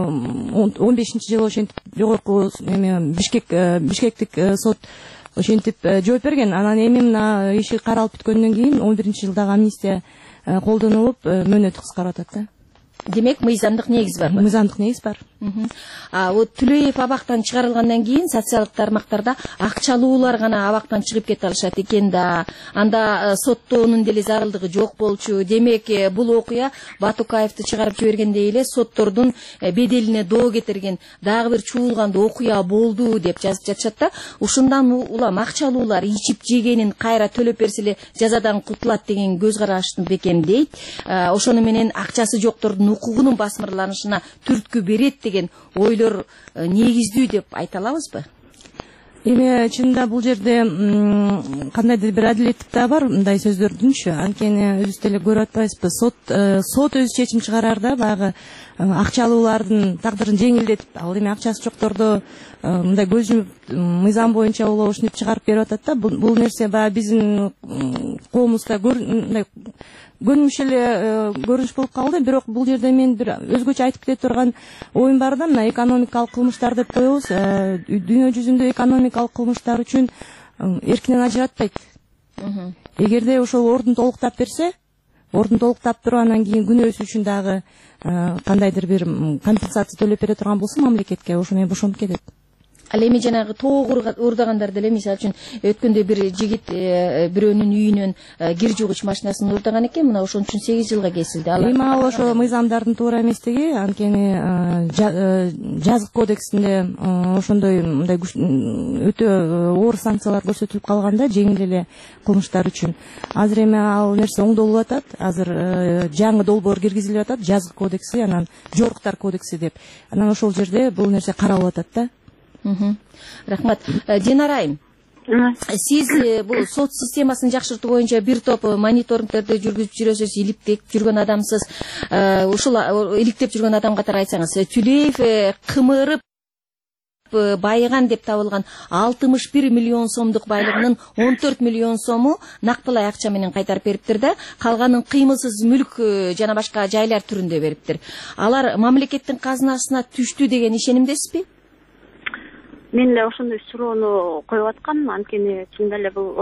15-жылы ошентип жогорку Бишкектик сот ошентип жооп берген. Анан эми мына иши каралып бүткөндөн кийин 11-жылдагы амнистия колдонулуп мөөнөтү кыскарып атат да.
Демек мыйзамдык негиз бар.
Мыйзамдык негиз бар.
Түлеев абактан чыгарылгандан кийин социалдык тармактарда акчалуулар гана абактан чыгып кете алышат экен да. Анда соттоонун деле зарылдыгы жок болчу. Демек бул окуя Батукаевди чыгарып жибергендей эле соттордун беделине доо кетирген дагы бир чуулгандуу окуя болду деп жазып жатышат да. Ушундан улам акчалуулар ичип жегенин кайра төлөп берсе эле жазадан кутулат деген көз карашты бекемдейт. Ошону менен акчасы жоктордун укугунун басмырланышына түрткү берет деген ойлор негиздүү деп айта алабызбы?
Эми чынында бул жерде кандайдыр бир адилеттик да бар мындай сөздөрдүнчү. Анткени өзүбүз деле көрүп атпайбызбы, сот өзү чечим чыгарарда баягы акчалуулардын тагдырын жеңилдетип, ал эми акчасы жокторду мындай көз жумуп мыйзам боюнча улоо ушинтип чыгарып берип атат да. Бул нерсе баягы биздин коомубузда мындай көнүмүш эле көрүнүш болуп калды. Бирок бул жерде мен бир өзгөчө айтып кете турган оюм бар да. Мына экономикалык кылмыштар деп коебуз. Дүйнө жүзүндө экономикалык кылмыштар үчүн эркинен ажыратпайт. Эгерде ошол ордун толуктап берсе, ордун толуктап туруп анан кийин күнөөсү үчүн дагы кандайдыр бир компенсация төлөп бере турган болсо мамлекетке, ошо менен бошонуп кетет.
Ал эми жанагы тоог уурдагандар деле мисалы үчүн өткөндө бир жигит бирөөнүн үйүнөн кир жуугуч машинасын уурдаган экен, мына ошон үчүн 8 жылга кесилди.
Эми ал ошо мыйзамдардын туура эместиги, анткени жазык кодексинде ошондой мындай өтө оор санкциялар көрсөтүлүп калганда жеңил эле кылмыштар үчүн. Азыр эми ал нерсе оңдолуп атат. Азыр жаңы долбоор киргизилип атат, жазык кодекси, анан жоруктар кодекси деп. Анан ошол жерде бул нерсе каралып атат да.
Рахмат. Динара айым, сиз бул сот системасын жакшыртуу боюнча бир топ мониторингтерди жүргүзүп жүрөсүз, иликтеп жүргөн адамсыз. Ушул иликтеп жүргөн адам катары айтсаңыз, Түлеев кымырып байыган деп табылган 61 миллион сомдук байлыгынын 14 миллион сому накпылай акча менен кайтарып бериптир да, калганын кыймылсыз мүлк жана башка жайлар түрүндө бериптир. Алар мамлекеттин казынасына түштү деген ишенимдесизби?
Мен эле ошондой суроону коюп аткам, анткени чынында эле бул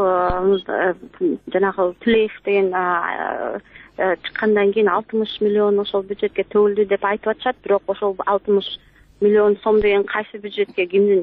жанагы Түлеев деген чыккандан кийин 60 миллион ошол бюджетке төгүлдү деп айтып атышат, бирок ошол 60 миллион сом деген кайсы бюджетке, кимдин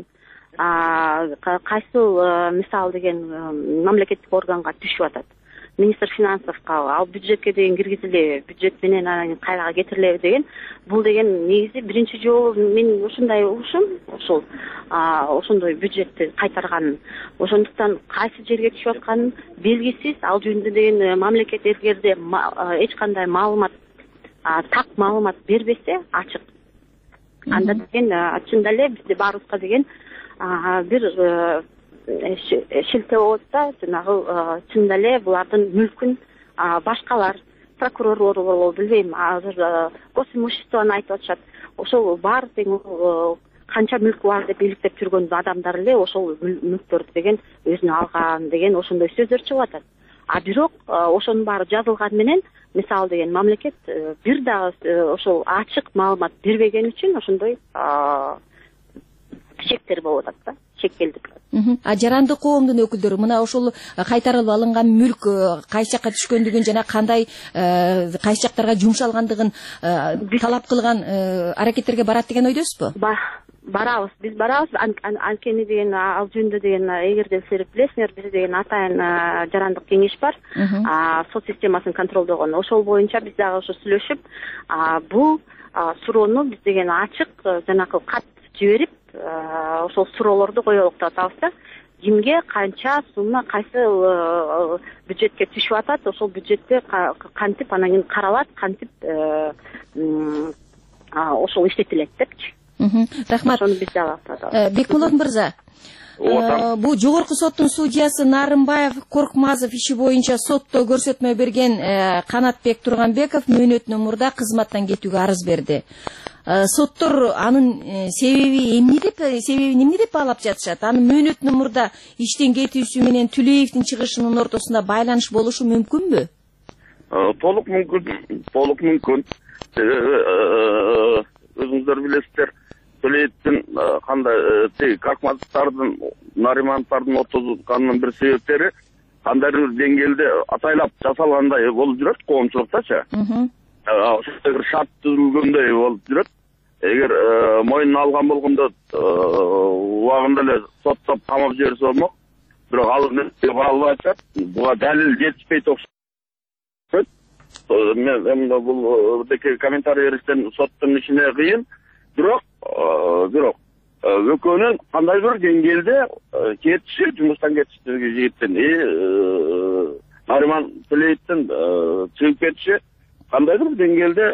кайсыл мисал деген мамлекеттик органга түшүп атат? Министр финансовго ал бюджетке деген киргизилеби, бюджет менен анан кайрага кетирилеби деген, бул деген негизи биринчи жолу мен ушундай угушум, ошол ошондой бюджетти кайтарганын. Ошондуктан кайсы жерге түшүп атканын белгисиз, ал жөнүндө деген мамлекет эгерде эч кандай маалымат, так маалымат бербесе, ачык, анда деген чынында эле бизде баарыбызга деген бир шилтөө болот да, жанагы чынында эле булардын мүлкүн башкалар, прокурорлор болобу билбейм, азыр госимуществону айтып атышат. Ошол бар тең канча мүлкү бар деп иликтеп жүргөн адамдар эле ошол мүлктөрдү деген өзүнө алган деген ошондой сөздөр чыгып атат. Бирок ошонун баары жазылган менен мисалы деген мамлекет бир дагы ошол ачык маалымат бербеген үчүн ошондой чектер болуп атат да, чекелдик.
Жарандык коомдун өкүлдөрү мына ошол кайтарылып алынган мүлк кайсы жакка түшкөндүгүн жана кандай кайсы жактарга жумшалгандыгын талап кылган аракеттерге барат деген ойдосузбу?
Барабыз, биз барабыз. Анткени деген ал жөнүндө деген эгерде силер билесиңер, бизде деген атайын жарандык кеңеш бар, сот системасын контролдогон. Ошол боюнча биз дагы ошо сүйлөшүп, бул суроону биз деген ачык жанакы кат жиберип, ошол суроолорду коелук деп атабыз да. Кимге канча сумма кайсы бюджетке түшүп атат, ошол бюджетте кантип анан кийин каралат, кантип ошол иштетилет депчи.
Рахмат.
Ошону биз дагы атабыз.
Бекмулат мырза, бул жогорку соттун судьясы Нарымбаев Коркмазов иши боюнча сотто көрсөтмө берген Канатбек Турганбеков мөөнөтүнөн мурда кызматтан кетүүгө арыз берди. Соттор анын себебин эмне деп баалап жатышат? Анын мөөнөтүнөн мурда иштен кетүүсү менен Түлеевдин чыгышынын ортосунда байланыш болушу мүмкүнбү?
Толук мүмкүн. Өзүңүздөр билесиздер, Түлеевдин кандай Коркмазовдордун, Наримановдордун отузганынын бир себептери кандайдыр бир деңгээлде атайлап жасалгандай болуп жүрөт коомчулуктачы. Ошол шарт түзүлгөндөй болуп жүрөт. Эгер мойнуна алган болгондо убагында эле соттоп камап жиберсе болмок. Бирок ал нерсе баалабайт, буга далил жетишпейт окшойт. Мен бул комментарий бериштен соттун ишине кыйын. Бирок экөөнүн кандайдыр деңгээлде кетиши, жумуштан кетиши жигиттин Нариман Түлеевдин чыгып кетиши кандайдыр деңгээлде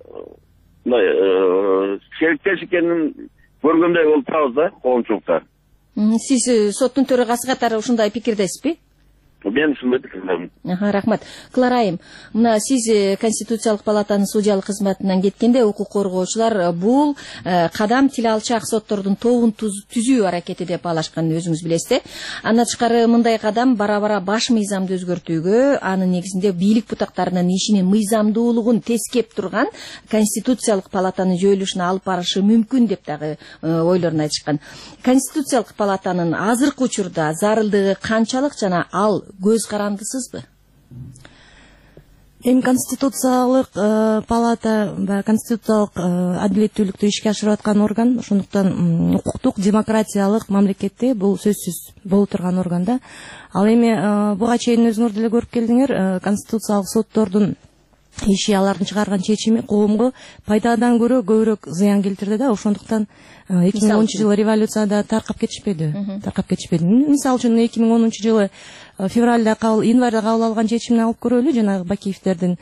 мындай шериктеш экенин көргөндөй болуп турабыз да коомчулукта.
Сиз соттун төрагасы катары ушундай пикирдесизби?
Мен ушундай пикирдемин.
Рахмат. Клара айым, мына сиз Конституциялык палатанын судьялык кызматынан кеткенде укук коргоочулар бул кадам тил алчак соттордун тобун түзүү аракети деп баалашканын өзүңүз билесиз. Андан тышкары мындай кадам бара-бара баш мыйзамды өзгөртүүгө, анын негизинде бийлик бутактарынын ишинин мыйзамдуулугун тескеп турган Конституциялык палатанын жоюлушуна алып барышы мүмкүн деп дагы ойлорун айтышкан. Конституциялык палатанын азыркы учурда зарылдыгы канчалык жана ал көз карандысызбы?
Эми конституциялык палата баягы конституциялык адилеттүүлүктү ишке ашырып аткан орган, ошондуктан укуктук демократиялык мамлекетте бул сөзсүз боло турган орган да. Ал эми буга чейин өзүңөр деле көрүп келдиңер, конституциялык соттордун иши, алардын чыгарган чечими коомго пайдадан көрө көбүрөөк зыян келтирди да. Ошондуктан 2010-жылы революцияда таркап кетишпеди. Мисалы үчүн 2010-жылы январда кабыл алган чечимди алып көрөлү. Жанагы Бакиевдердин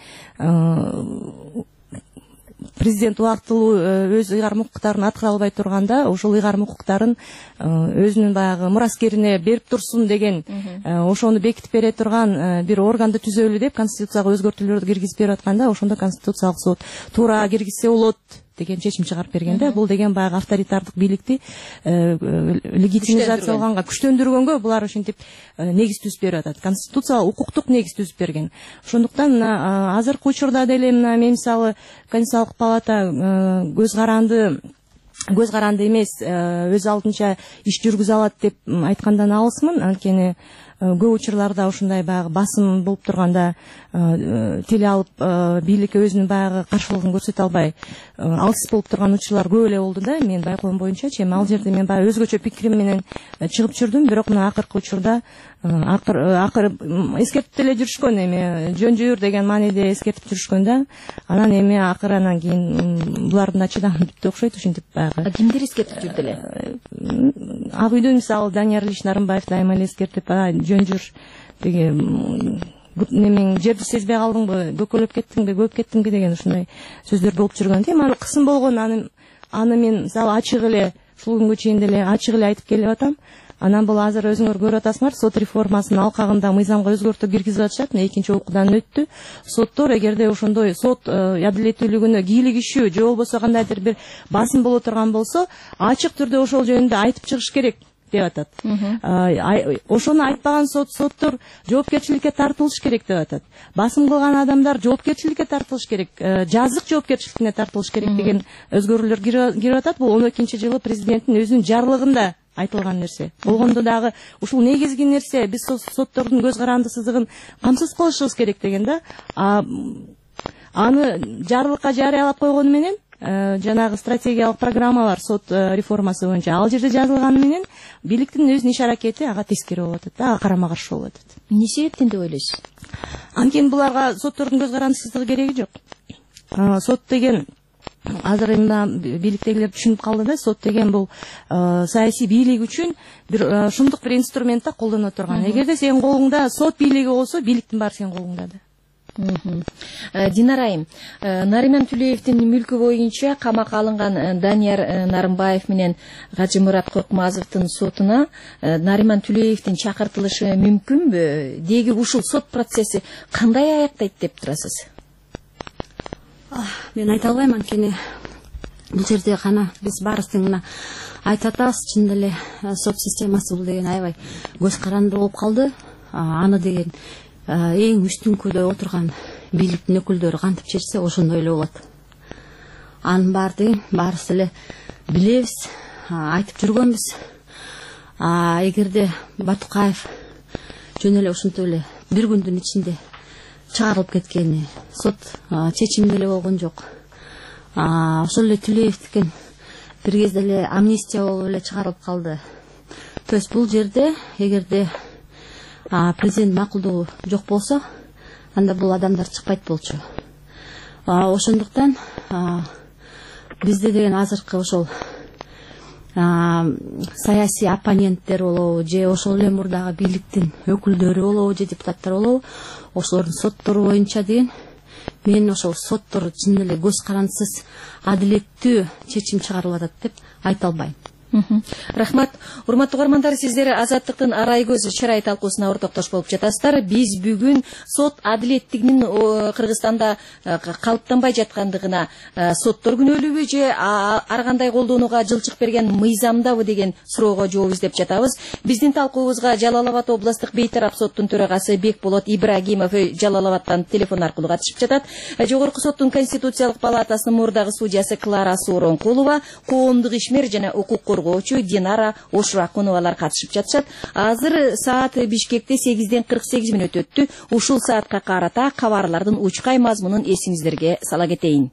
президент убактылуу өз ыйгарым укуктарын аткара албай турганда, ошол ыйгарым укуктарын өзүнүн баягы мураскерине берип турсун деген, ошону бекитип бере турган бир органды түзөлү деп конституцияга өзгөртүүлөрдү киргизип берип атканда, ошондо конституциялык сот туура киргизсе болот деген чечим чыгарып берген да. Бул деген баягы авторитардык бийликти легитимизациялаганга, күчтөндүргөнгө булар ушинтип негиз түзүп берип атат. Конституция укуктук негиз түзүп берген. Ошондуктан азыркы учурда деле мен мисалы Конституциялык палата көз каранды эмес, өз алдынча иш жүргүзө алат деп айткандан алысмын. Анткени көп учурларда ушундай баягы басым болуп турганда тил алып бийликке өзүнүн баягы каршылыгын көрсөтө албай алсыз болуп турган учурлар көп эле болду да. Мен байкоом боюнчачы, ал жерде мен баягы өзгөчө пикирим менен чыгып жүрдүм, бирок мына акыркы учурда акыры эскертип деле жүрүшкөн, эми жөн жүр деген мааниде эскертип жүрүшкөн да. Анан эми анан кийин булардын да чыдамы бүттү окшойт. Ушинтип баягы
кимдер эскертип жүрдү эле?
Ак үйдөн мисалы Данияр Ильич Нарымбаев дайыма эле эскертип, жөн жүр деге немең жерди сезбей калдыңбы, көкөлөп кеттиңби, көп кеттиңби деген ушундай сөздөр болуп жүргөн. Эми кысым болгон, аны мен мисалы ачык эле ушул күнгө чейин деле ачык эле айтып келип атам. Анан бул азыр өзүңөр көрүп атасыңар, сот реформасынын алкагында мыйзамга өзгөртүү киргизип атышат. Экинчи окуудан өттү. Соттор эгерде ошондой сот адилеттүүлүгүнө кийлигишүү же болбосо кандайдыр бир басым боло турган болсо, ачык түрдө ошол жөнүндө айтып чыгыш керек деп атат. Ошону айтпаган соттор жоопкерчиликке тартылыш керек деп атат. Басым кылган адамдар жоопкерчиликке тартылыш керек, жазык жоопкерчиликке тартылыш керек деген өзгөрүүлөр кирип атат. Бул 12-жылы президенттин өзүнүн жарлыгында айтылган нерсе. Болгондо дагы ушул негизги нерсе, биз соттордун көз карандысыздыгын камсыз кылышыбыз керек деген да. Аны жарлыкка жарыялап койгону менен жанагы стратегиялык программалар сот реформасы боюнча ал жерде жазылганы менен бийликтин өзүнүн иш аракети ага тескери болуп атат, ага карама каршы болуп атат.
Эмне себептен деп ойлойсуз?
Анткени буларга соттордун көз карандысыздыгы кереги жок. Сот деген азыр эми бийликтегилер түшүнүп калды да, сот деген бул саясий бийлик үчүн бир ушундук бир инструмент да, колдоно турган. Эгерде сенин колуңда сот бийлиги болсо, бийликтин баары сенин колуңда да.
Динара айым, Нариман Түлеевдин мүлкү боюнча камакка алынган Данияр Нарымбаев менен Гажымурат Коркмазовдун сотуна Нариман Түлеевдин чакыртылышы мүмкүнбү? Деги ушул сот процесси кандай аяктайт деп турасыз?
Мен айта албайм, анткени бул жерде гана биз баарыбыздын мына айтып атабыз, чын эле сот системасы бул деген аябай көз каранды болуп калды. Аны деген эң үстүңкүдө отурган бийликтин өкүлдөрү кантип чечсе ошондой эле болот. Анын баарыбыз эле билебиз, айтып жүргөнбүз. Эгерде Батукаев жөн эле ушинтип эле бир күндүн ичинде чыгарылып кеткени, сот чечими деле болгон жок. Ошол эле Түлеевдикин бир кезде эле амнистия болуп эле чыгарылып калды. То есть бул жерде эгерде президент макулдугу жок болсо, анда бул адамдар чыкпайт болчу. Ошондуктан бизде деген азыркы ошол саясий оппоненттер болобу, же ошол эле мурдагы бийликтин өкүлдөрү болобу, же депутаттар болобу, ошолордун соттору боюнча деген мен ошол соттор чын эле көз карандысыз адилеттүү чечим чыгарылып атат деп айта албайм.
Рахмат. Урматтуу угармандар, сиздер Азаттыктын арай көзү чырай талкуусуна ортоктош болуп жатасыздар. Биз бүгүн сот адилеттигинин Кыргызстанда калыптанбай жаткандыгына, соттор күнөөлүүбү же ар кандай колдонууга жылчык берген мыйзамдабы деген суроого жооп издеп жатабыз. Биздин талкуубузга Жалал Абад областык бейтарап соттун төрагасы Бекболот Ибрагимов Жалал Абадтан телефон аркылуу катышып жатат. Жогорку соттун Конституциялык палатасынын мурдагы судьясы Клара Сооронкулова, коомдук ишмер жана укук коргоочу Динара Ошракуновалар катышып жатышат. Азыр саат Бишкекте 8:48 өтөттү. Ушул саатка карата кабарлардын учкай мазмунун эсиңиздерге сала кетейин.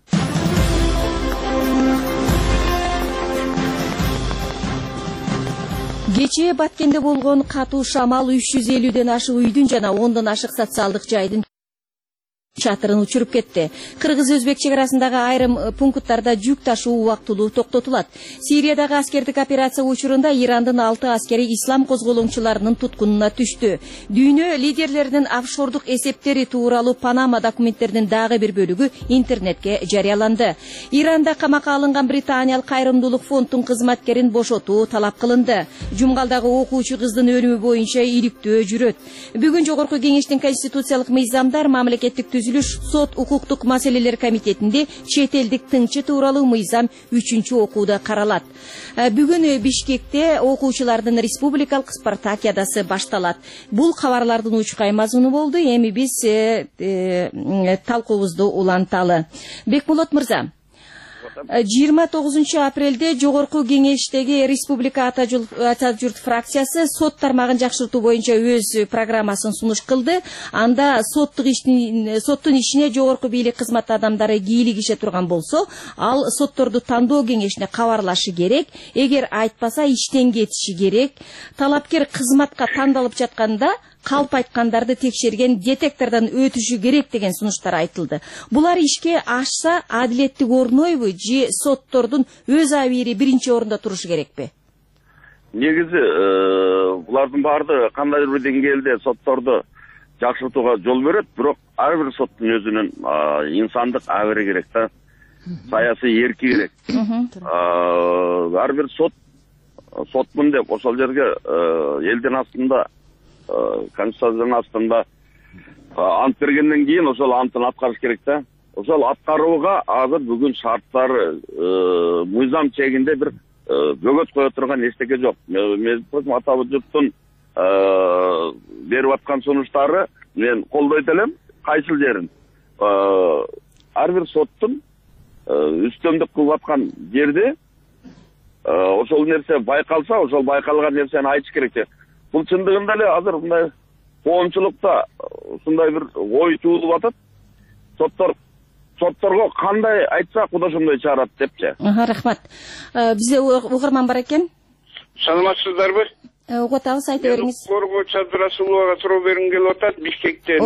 Кечээ Баткенде болгон катуу шамал 350ден ашык үйдүн жана 10дон ашык социалдык жайдын чатырын учуруп кетти. Кыргыз-өзбек чек арасындагы айрым пункттарда жүк ташуу убактылуу токтотулат. Сириядагы аскердик операция учурунда Ирандын 6 аскери ислам козголоңчуларынын туткунуна түштү. Дүйнө лидерлеринин офшордук эсептери тууралуу Панама документтеринин дагы бир бөлүгү интернетке жарыяланды. Иранда камакка алынган британиялык кайрымдуулук фонддун кызматкерин бошотуу талап кылынды. Жумгалдагы окуучу кыздын өлүмү боюнча иликтөө жүрөт. Бүгүн жогорку кеңештин конституциялык мыйзамдар мамлекеттик сот укуктук маселелер комитетинде чет элдик тыңчы тууралуу мыйзам 3-окууда каралат. Бүгүн Бишкекте окуучулардын республикалык спартакиадасы башталат. Бул кабарлардын учкай мазмуну болду. Эми биз талкуубузду уланталы. Бекмулот мырза, 29 апрелде жогорку кеңештеги республика ата журт фракциясы сот тармагын жакшыртуу боюнча өз программасын сунуш кылды. Анда соттун ишине жогорку бийлик кызмат адамдары кийлигише турган болсо, ал сотторду тандоо кеңешине кабарлашы керек. Эгер айтпаса иштен кетиши керек. Талапкер кызматка тандалып жатканда калп айткандарды текшерген детектордон өтүшү керек деген сунуштар айтылды. Булар ишке ашса адилеттик орнойбу же соттордун өз абийири биринчи орунда турушу керекпи?
Негизи булардын баардыгы кандайдыр бир деңгээлде сотторду жакшыртууга жол берет, бирок ар бир соттун өзүнүн инсандык абийири керек да. Саясий эрки керек. Ар бир сотмун деп ошол жерге элдин астында конституциянын астында ант бергенден кийин ошол антын аткарыш керек да. Ошол аткарууга азыр бүгүн шарттары мыйзам чегинде бир бөгөт кое турган эчтеке жок. Мен ата журттун берип аткан сунуштары мен колдойт элем. Кайсыл жерин ар бир соттун үстөмдүк кылып аткан жерде ошол нерсе байкалса, ошол байкалган нерсени айтыш керек. Бул чындыгында эле азыр мындай коомчулукта ушундай бир ой туулуп атат. Сотторго кандай айтсак куда ошондой чыгарат депчи.
Рахмат. Бизде угарман бар экен.
Саламатсыздарбы?
Угуп атабыз, айта бериңиз.
Коргоочу Абдурасуловага суроо бергим келип атат Бишкектен.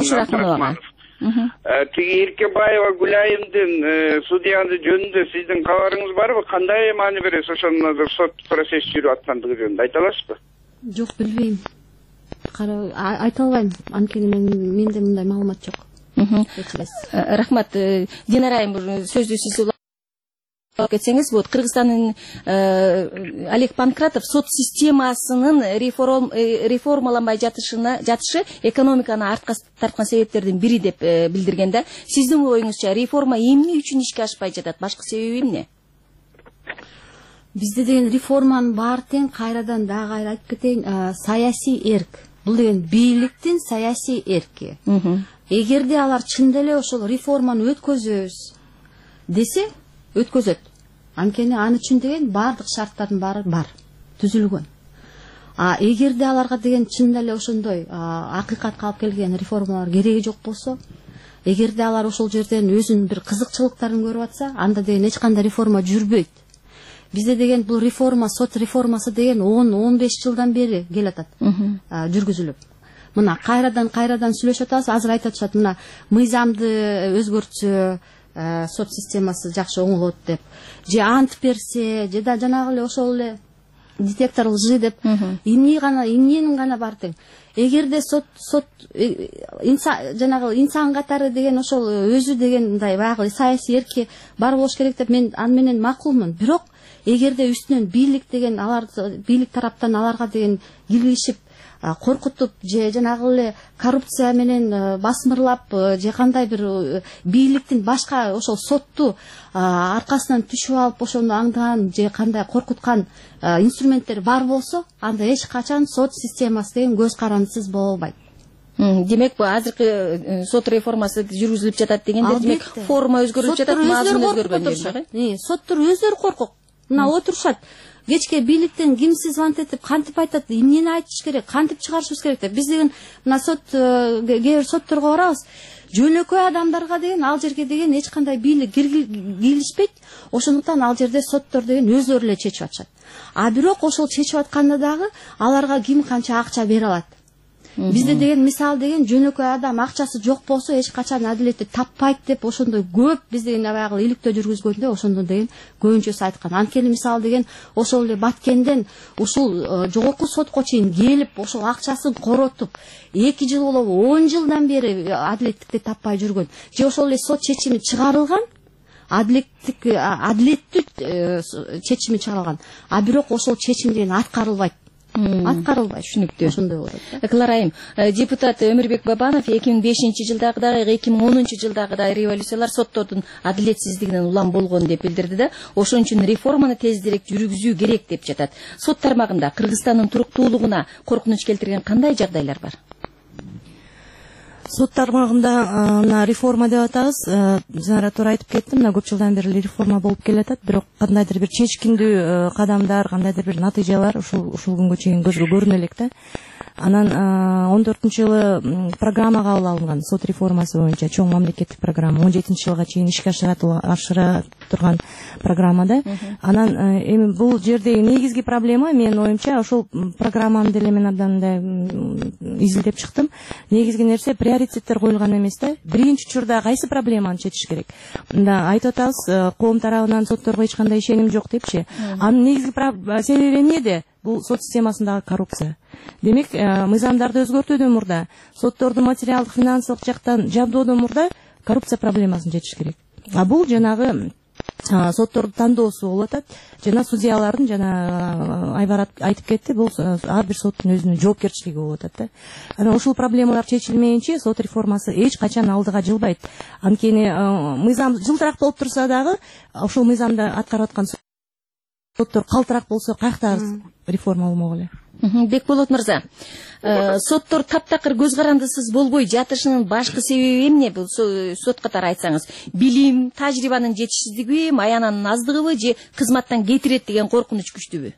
Тиги Иркебаева Гүлайымдын судьяны жөнүндө сиздин кабарыңыз барбы? Кандай маани бересиз ошонун азыр сот процесс жүрүп аткандыгы жөнүндө айта аласызбы?
Жок, билбейм. Айта албайм. Анткени менде мындай маалымат жок.
Рахмат. Динара айым, сөздү сиз улап кетсеңиз, вот Кыргызстандын Олег Панкратов сот системасынын реформаланбай жатышы экономиканы артка тарткан себептердин бири деп билдирген да. Сиздин оюңузча реформа эмне үчүн ишке ашпай жатат? Башкы себеби эмне?
Бизде деген реформанын баары тең, кайрадан дагы айтып кетейин, саясий эрк. Бул деген бийликтин саясий эрки. Эгерде алар чын эле ошол реформаны өткөзөбүз десе, өткөзөт. Анткени аны үчүн деген баардык шарттардын баары бар, түзүлгөн. Эгерде аларга деген чын эле ошондой акыйкатка алып келген реформалар кереги жок болсо, эгерде алар ошол жерден өзүнүн бир кызыкчылыктарын көрүп атса, анда деген эч кандай реформа жүрбөйт. Бизде деген бул реформа, сот реформасы деген 10-15 жылдан бери келатат, жүргүзүлүп. Мына кайрадан сүйлөшүп атабыз, азыр айтып атышат, мына мыйзамды өзгөртсө, сот системасы жакшы оңолот деп. Же ант берсе, же да жанагы эле ошол эле детектор лжи деп. Эмненин гана бар тең. Эгерде сот жанагы инсан катары деген ошол өзү деген мындай баягы саясий эрки бар болуш керек деп мен аны менен макулмун. Бирок эгерде үстүнөн бийлик деген бийлик тараптан аларга деген киргишип коркутуп же жанагы эле коррупция менен басмырлап же кандай бир бийликтин башка ошол сотту аркасынан түшүп алып ошону аңдаган же кандай коркуткан инструменттер бар болсо, анда эч качан сот системасы деген көз карандысыз боло албайт.
Демек, бу азыркы сот реформасы жүргүзүлүп жатат дегенде, демек форма өзгөрүп жатат, мазмун өзгөргөн.
Соттор өздөрү коркок. Мына отурушат. кечке бийликтен кимсиз звонить этип кантип айтат, эмнени айтыш керек, кантип чыгарышыбыз керек деп. Биз деген мына сот кээ бир сотторго барабыз. Жөнөкөй адамдарга деген ал жерге деген эч кандай бийлик киргизишпейт. Ошондуктан ал жерде соттор деген өзлөрү эле чечип атышат. А бирок ошол чечип атканда дагы аларга ким канча акча бере алат? Бизде деген мисал деген жөнөкөй адам акчасы жок болсо эч качан адилетти таппайт деп ошондой көп биз деген баягы иликтөө жүргүзгөндө ошондо деген көбүнчөсү айткан. Анткени мисал деген ошол эле Баткенден ушул жогорку сотко чейин келип ошол акчасын коротуп 2 жыл болобу 10 жылдан бери адилеттикти таппай жүргөн. Же ошол эле сот чечими чыгарылган, адилеттүү чечими чыгарылган. А бирок ошол чечим деген аткарылбайт. Түшүнүктүү. Ошондой болот. Кларайым, депутат Өмүрбек Бабанов 2005-жылдагыдай, 2010-жылдагыдай революциялар соттордун адилетсиздигинен улам болгон деп билдирди да, ошон үчүн реформаны тездирээк жүргүзүү керек деп жатат. Сот тармагында Кыргызстандын туруктуулугуна коркунуч келтирген кандай жагдайлар бар?
Сот тармагында реформа деп атабыз. Жана туура айтып кеттим, мына көп жылдан бери реформа болуп келатат, бирок кандайдыр бир чечкиндүү кадамдар, кандайдыр бир натыйжалар ушул күнгө чейин көзгө көрүнө элек да. Анан 14-жылы программа кабыл алынган сот реформасы боюнча, чоң мамлекеттик программа 17-жылга чейин ишке ашыра турган программада. Анан эми бул жерде негизги проблема менин оюмча ошол программаны деле мен абдан изилдеп чыктым. Негизги нерсе приоритеттер коюлган эмес да. Биринчи учурда кайсы проблеманы чечиш керек? Мында айтып атабыз, коом тарабынан сотторго эч кандай ишеним жок депчи. Анын негизги себеби эмнеде? Бул сот системасындагы коррупция. Демек, мыйзамдарды өзгөртүүдөн мурда, сотторду материалдык, финансылык жактан жабдоодон мурда коррупция проблемасын чечиш керек. А бул жанагы соттордун тандоосу болуп атат. Жана судьялардын, жана Айбар айтып кетти, бул ар бир соттун өзүнүн жоопкерчилиги болуп атат да. Анан ушул проблемалар чечилмейинче сот реформасы эч качан алдыга жылбайт. Анткени мыйзам жылтыраак болуп турса дагы, ошол мыйзамды аткарып аткан соттор калтыраак болсо каякта реформа болмок эле.
Бекболот мырза, соттор таптакыр көз карандысыз болбой жатышынын башкы себеби эмне? Бул сот катары айтсаңыз, билим, тажрыйбанын жетишсиздигиби, маянанын аздыгыбы же кызматтан кетирет деген коркунуч күчтүүбү?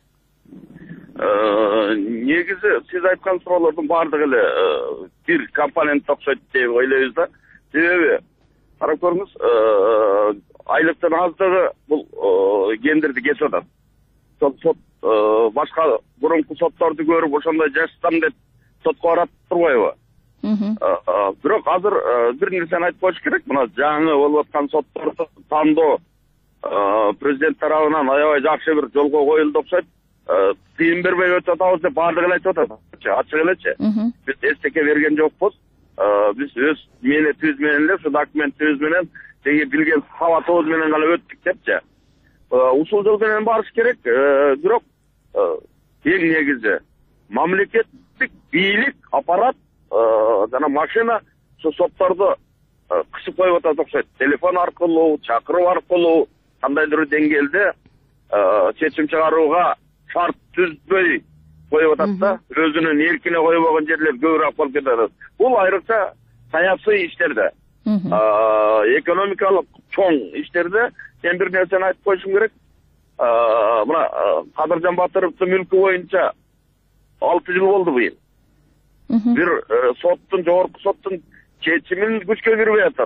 Негизи сиз айткан суроолордун баардыгы эле бир компонент окшойт деп ойлойбуз да. Себеби карап көрүңүз, айлыктын аздыгы бул гендерди кесип атат. Сот башка мурунку сотторду көрүп ошондой жашасам деп сотко барат турбайбы? Бирок азыр бир нерсени айтып коюш керек. Мына жаңы болуп аткан сотторду тандоо президент тарабынан аябай жакшы бир жолго коюлду окшойт. Тыйын бербей өтүп атабыз деп баардыгы эле айтып атат. Ачык элечи. Биз эстеке берген жокпуз. Биз өз мээнетибиз менен эле, ушу документибиз менен, теги билген сабатыбыз менен гана өттүк депчи. Ушул жол менен барыш керек. Бирок эң негизи мамлекеттик бийлик, аппарат жана машина ушу сотторду кысып коюп атат окшойт. Телефон аркылуу, чакыруу аркылуу кандайдыр деңгээлде чечим чыгарууга шарт түзбөй коюп атат да. Өзүнүн эркине койбогон жерлер көбүрөөк болуп кетет. Бул айрыкча саясий иштерде, экономикалык чоң иштерде мен бир нерсени айтып коюшум керек. Мына Кадыржан Батыровдун мүлкү боюнча 6 жыл болду быйыл. Бир соттун, жогорку соттун чечимин күчкө кирбей атат.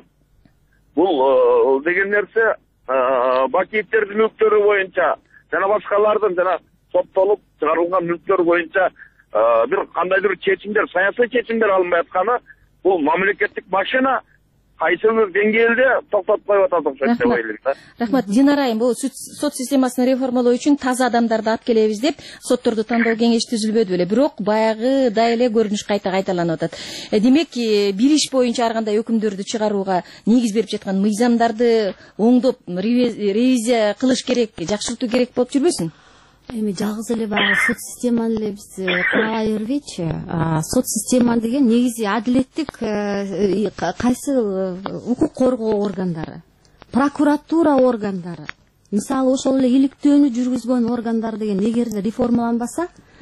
Бул деген нерсе Бакиевтердин мүлктөрү боюнча жана башкалардын жана соттолуп чыгарылган мүлктөр боюнча бир кандайдыр чечимдер, саясий чечимдер алынбай атканы, бул мамлекеттик машина кайсыбыр деңгээлде токтотуп коюп атат окшойт деп ойлойм да.
Рахмат. Динара айым, бул сот системасын реформалоо үчүн таза адамдарды алып келебиз деп сотторду тандоо кеңеши түзүлбөдү беле. Бирок баягыдай эле көрүнүш кайталанып атат. Демек, бир иш боюнча ар кандай өкүмдөрдү чыгарууга негиз берип жаткан мыйзамдарды оңдоп, ревизия кылыш керек, жакшыртуу керек болуп жүрбөсүн?
Эми жалгыз эле баягы сот системаны эле биз куралай бербейчи. Сот система деген негизи адилеттик кайсы укук коргоо органдары, прокуратура органдары, мисалы ошол эле иликтөөнү жүргүзгөн органдар деген эгер реформаланбаса,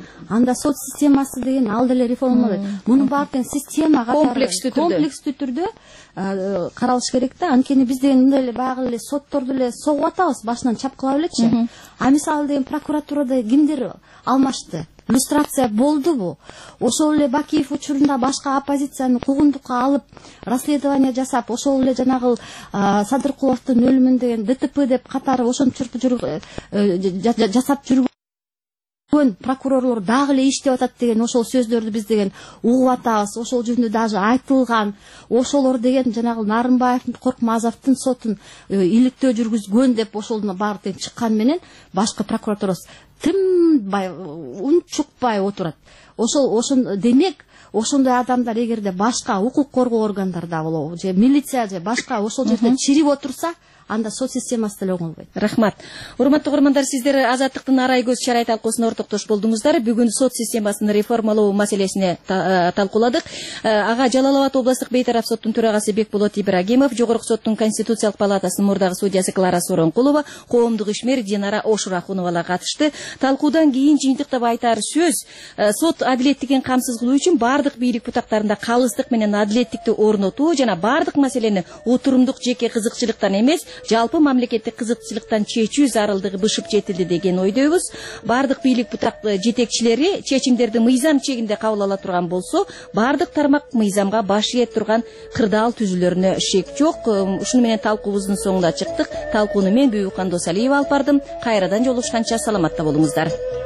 анда сот системасы деген ал деле реформаланат. Мунун баардыгын система катары комплекстүү түрдө каралыш керек да. Анткени биз деген мындай эле баягы эле сотторду эле согуп атабыз, башынан чапкылап элечи. А мисалы деген прокуратурада кимдер алмашты? Иллюстрация болдубу? Ошол эле Бакиев учурунда башка оппозицияны куугундукка алып, расследование жасап, ошол эле жанагы Садыркуловдун өлүмүн деген ДТП деп катары ошентип жасап жүргөн прокурорлор дагы эле иштеп атат деген ошол сөздөрдү биз деген угуп атабыз. Ошол жөнүндө даже айтылган. Ошолор деген жанагы Нарымбаевдин, Коркмазовдун сотун иликтөө жүргүзгөн деп ошолдун баардыгы чыккан менен башкы прокуратура тынбай, унчукпай отурат. Ошон демек ошондой адамдар эгерде башка укук коргоо органдарда болобу, же милиция же башка ошол жерде чирип отурса, анда сот системасы деле оңолбойт.
Рахмат. Урматтуу көрөрмандар, сиздер Азаттыктын арай көз чарай талкуусуна ортоктош болдуңуздар. Бүгүн сот системасын реформалоо маселесине талкууладык. Ага Жалал Абад областык бейтарап соттун төрагасы Бекболот Ибрагимов, Жогорку соттун Конституциялык палатасынын мурдагы судьясы Клара Сооронкулова, коомдук ишмер Динара Ошурахуновалар катышты. Талкуудан кийин жыйынтыктап айтар сөз, сот адилеттигин камсыз кылуу үчүн бардык бийлик бутактарында калыстык менен адилеттикти орнотуу жана бардык маселени отурумдук жеке кызыкчылыктан эмес, жалпы мамлекеттик кызыкчылыктан чечүү зарылдыгы бышып жетилди деген ойдойбуз. Бардык бийлик бутак жетекчилери чечимдерди мыйзам чегинде кабыл ала турган болсо, бардык тармак мыйзамга баш ийе турган кырдаал түзүлөрүнө шек жок. Ушуну менен талкуубуздун соңуна чыктык. Талкууну мен Бүйүкхан Досалиева алып бардым. Кайрадан жолугушканча саламатта болуңуздар.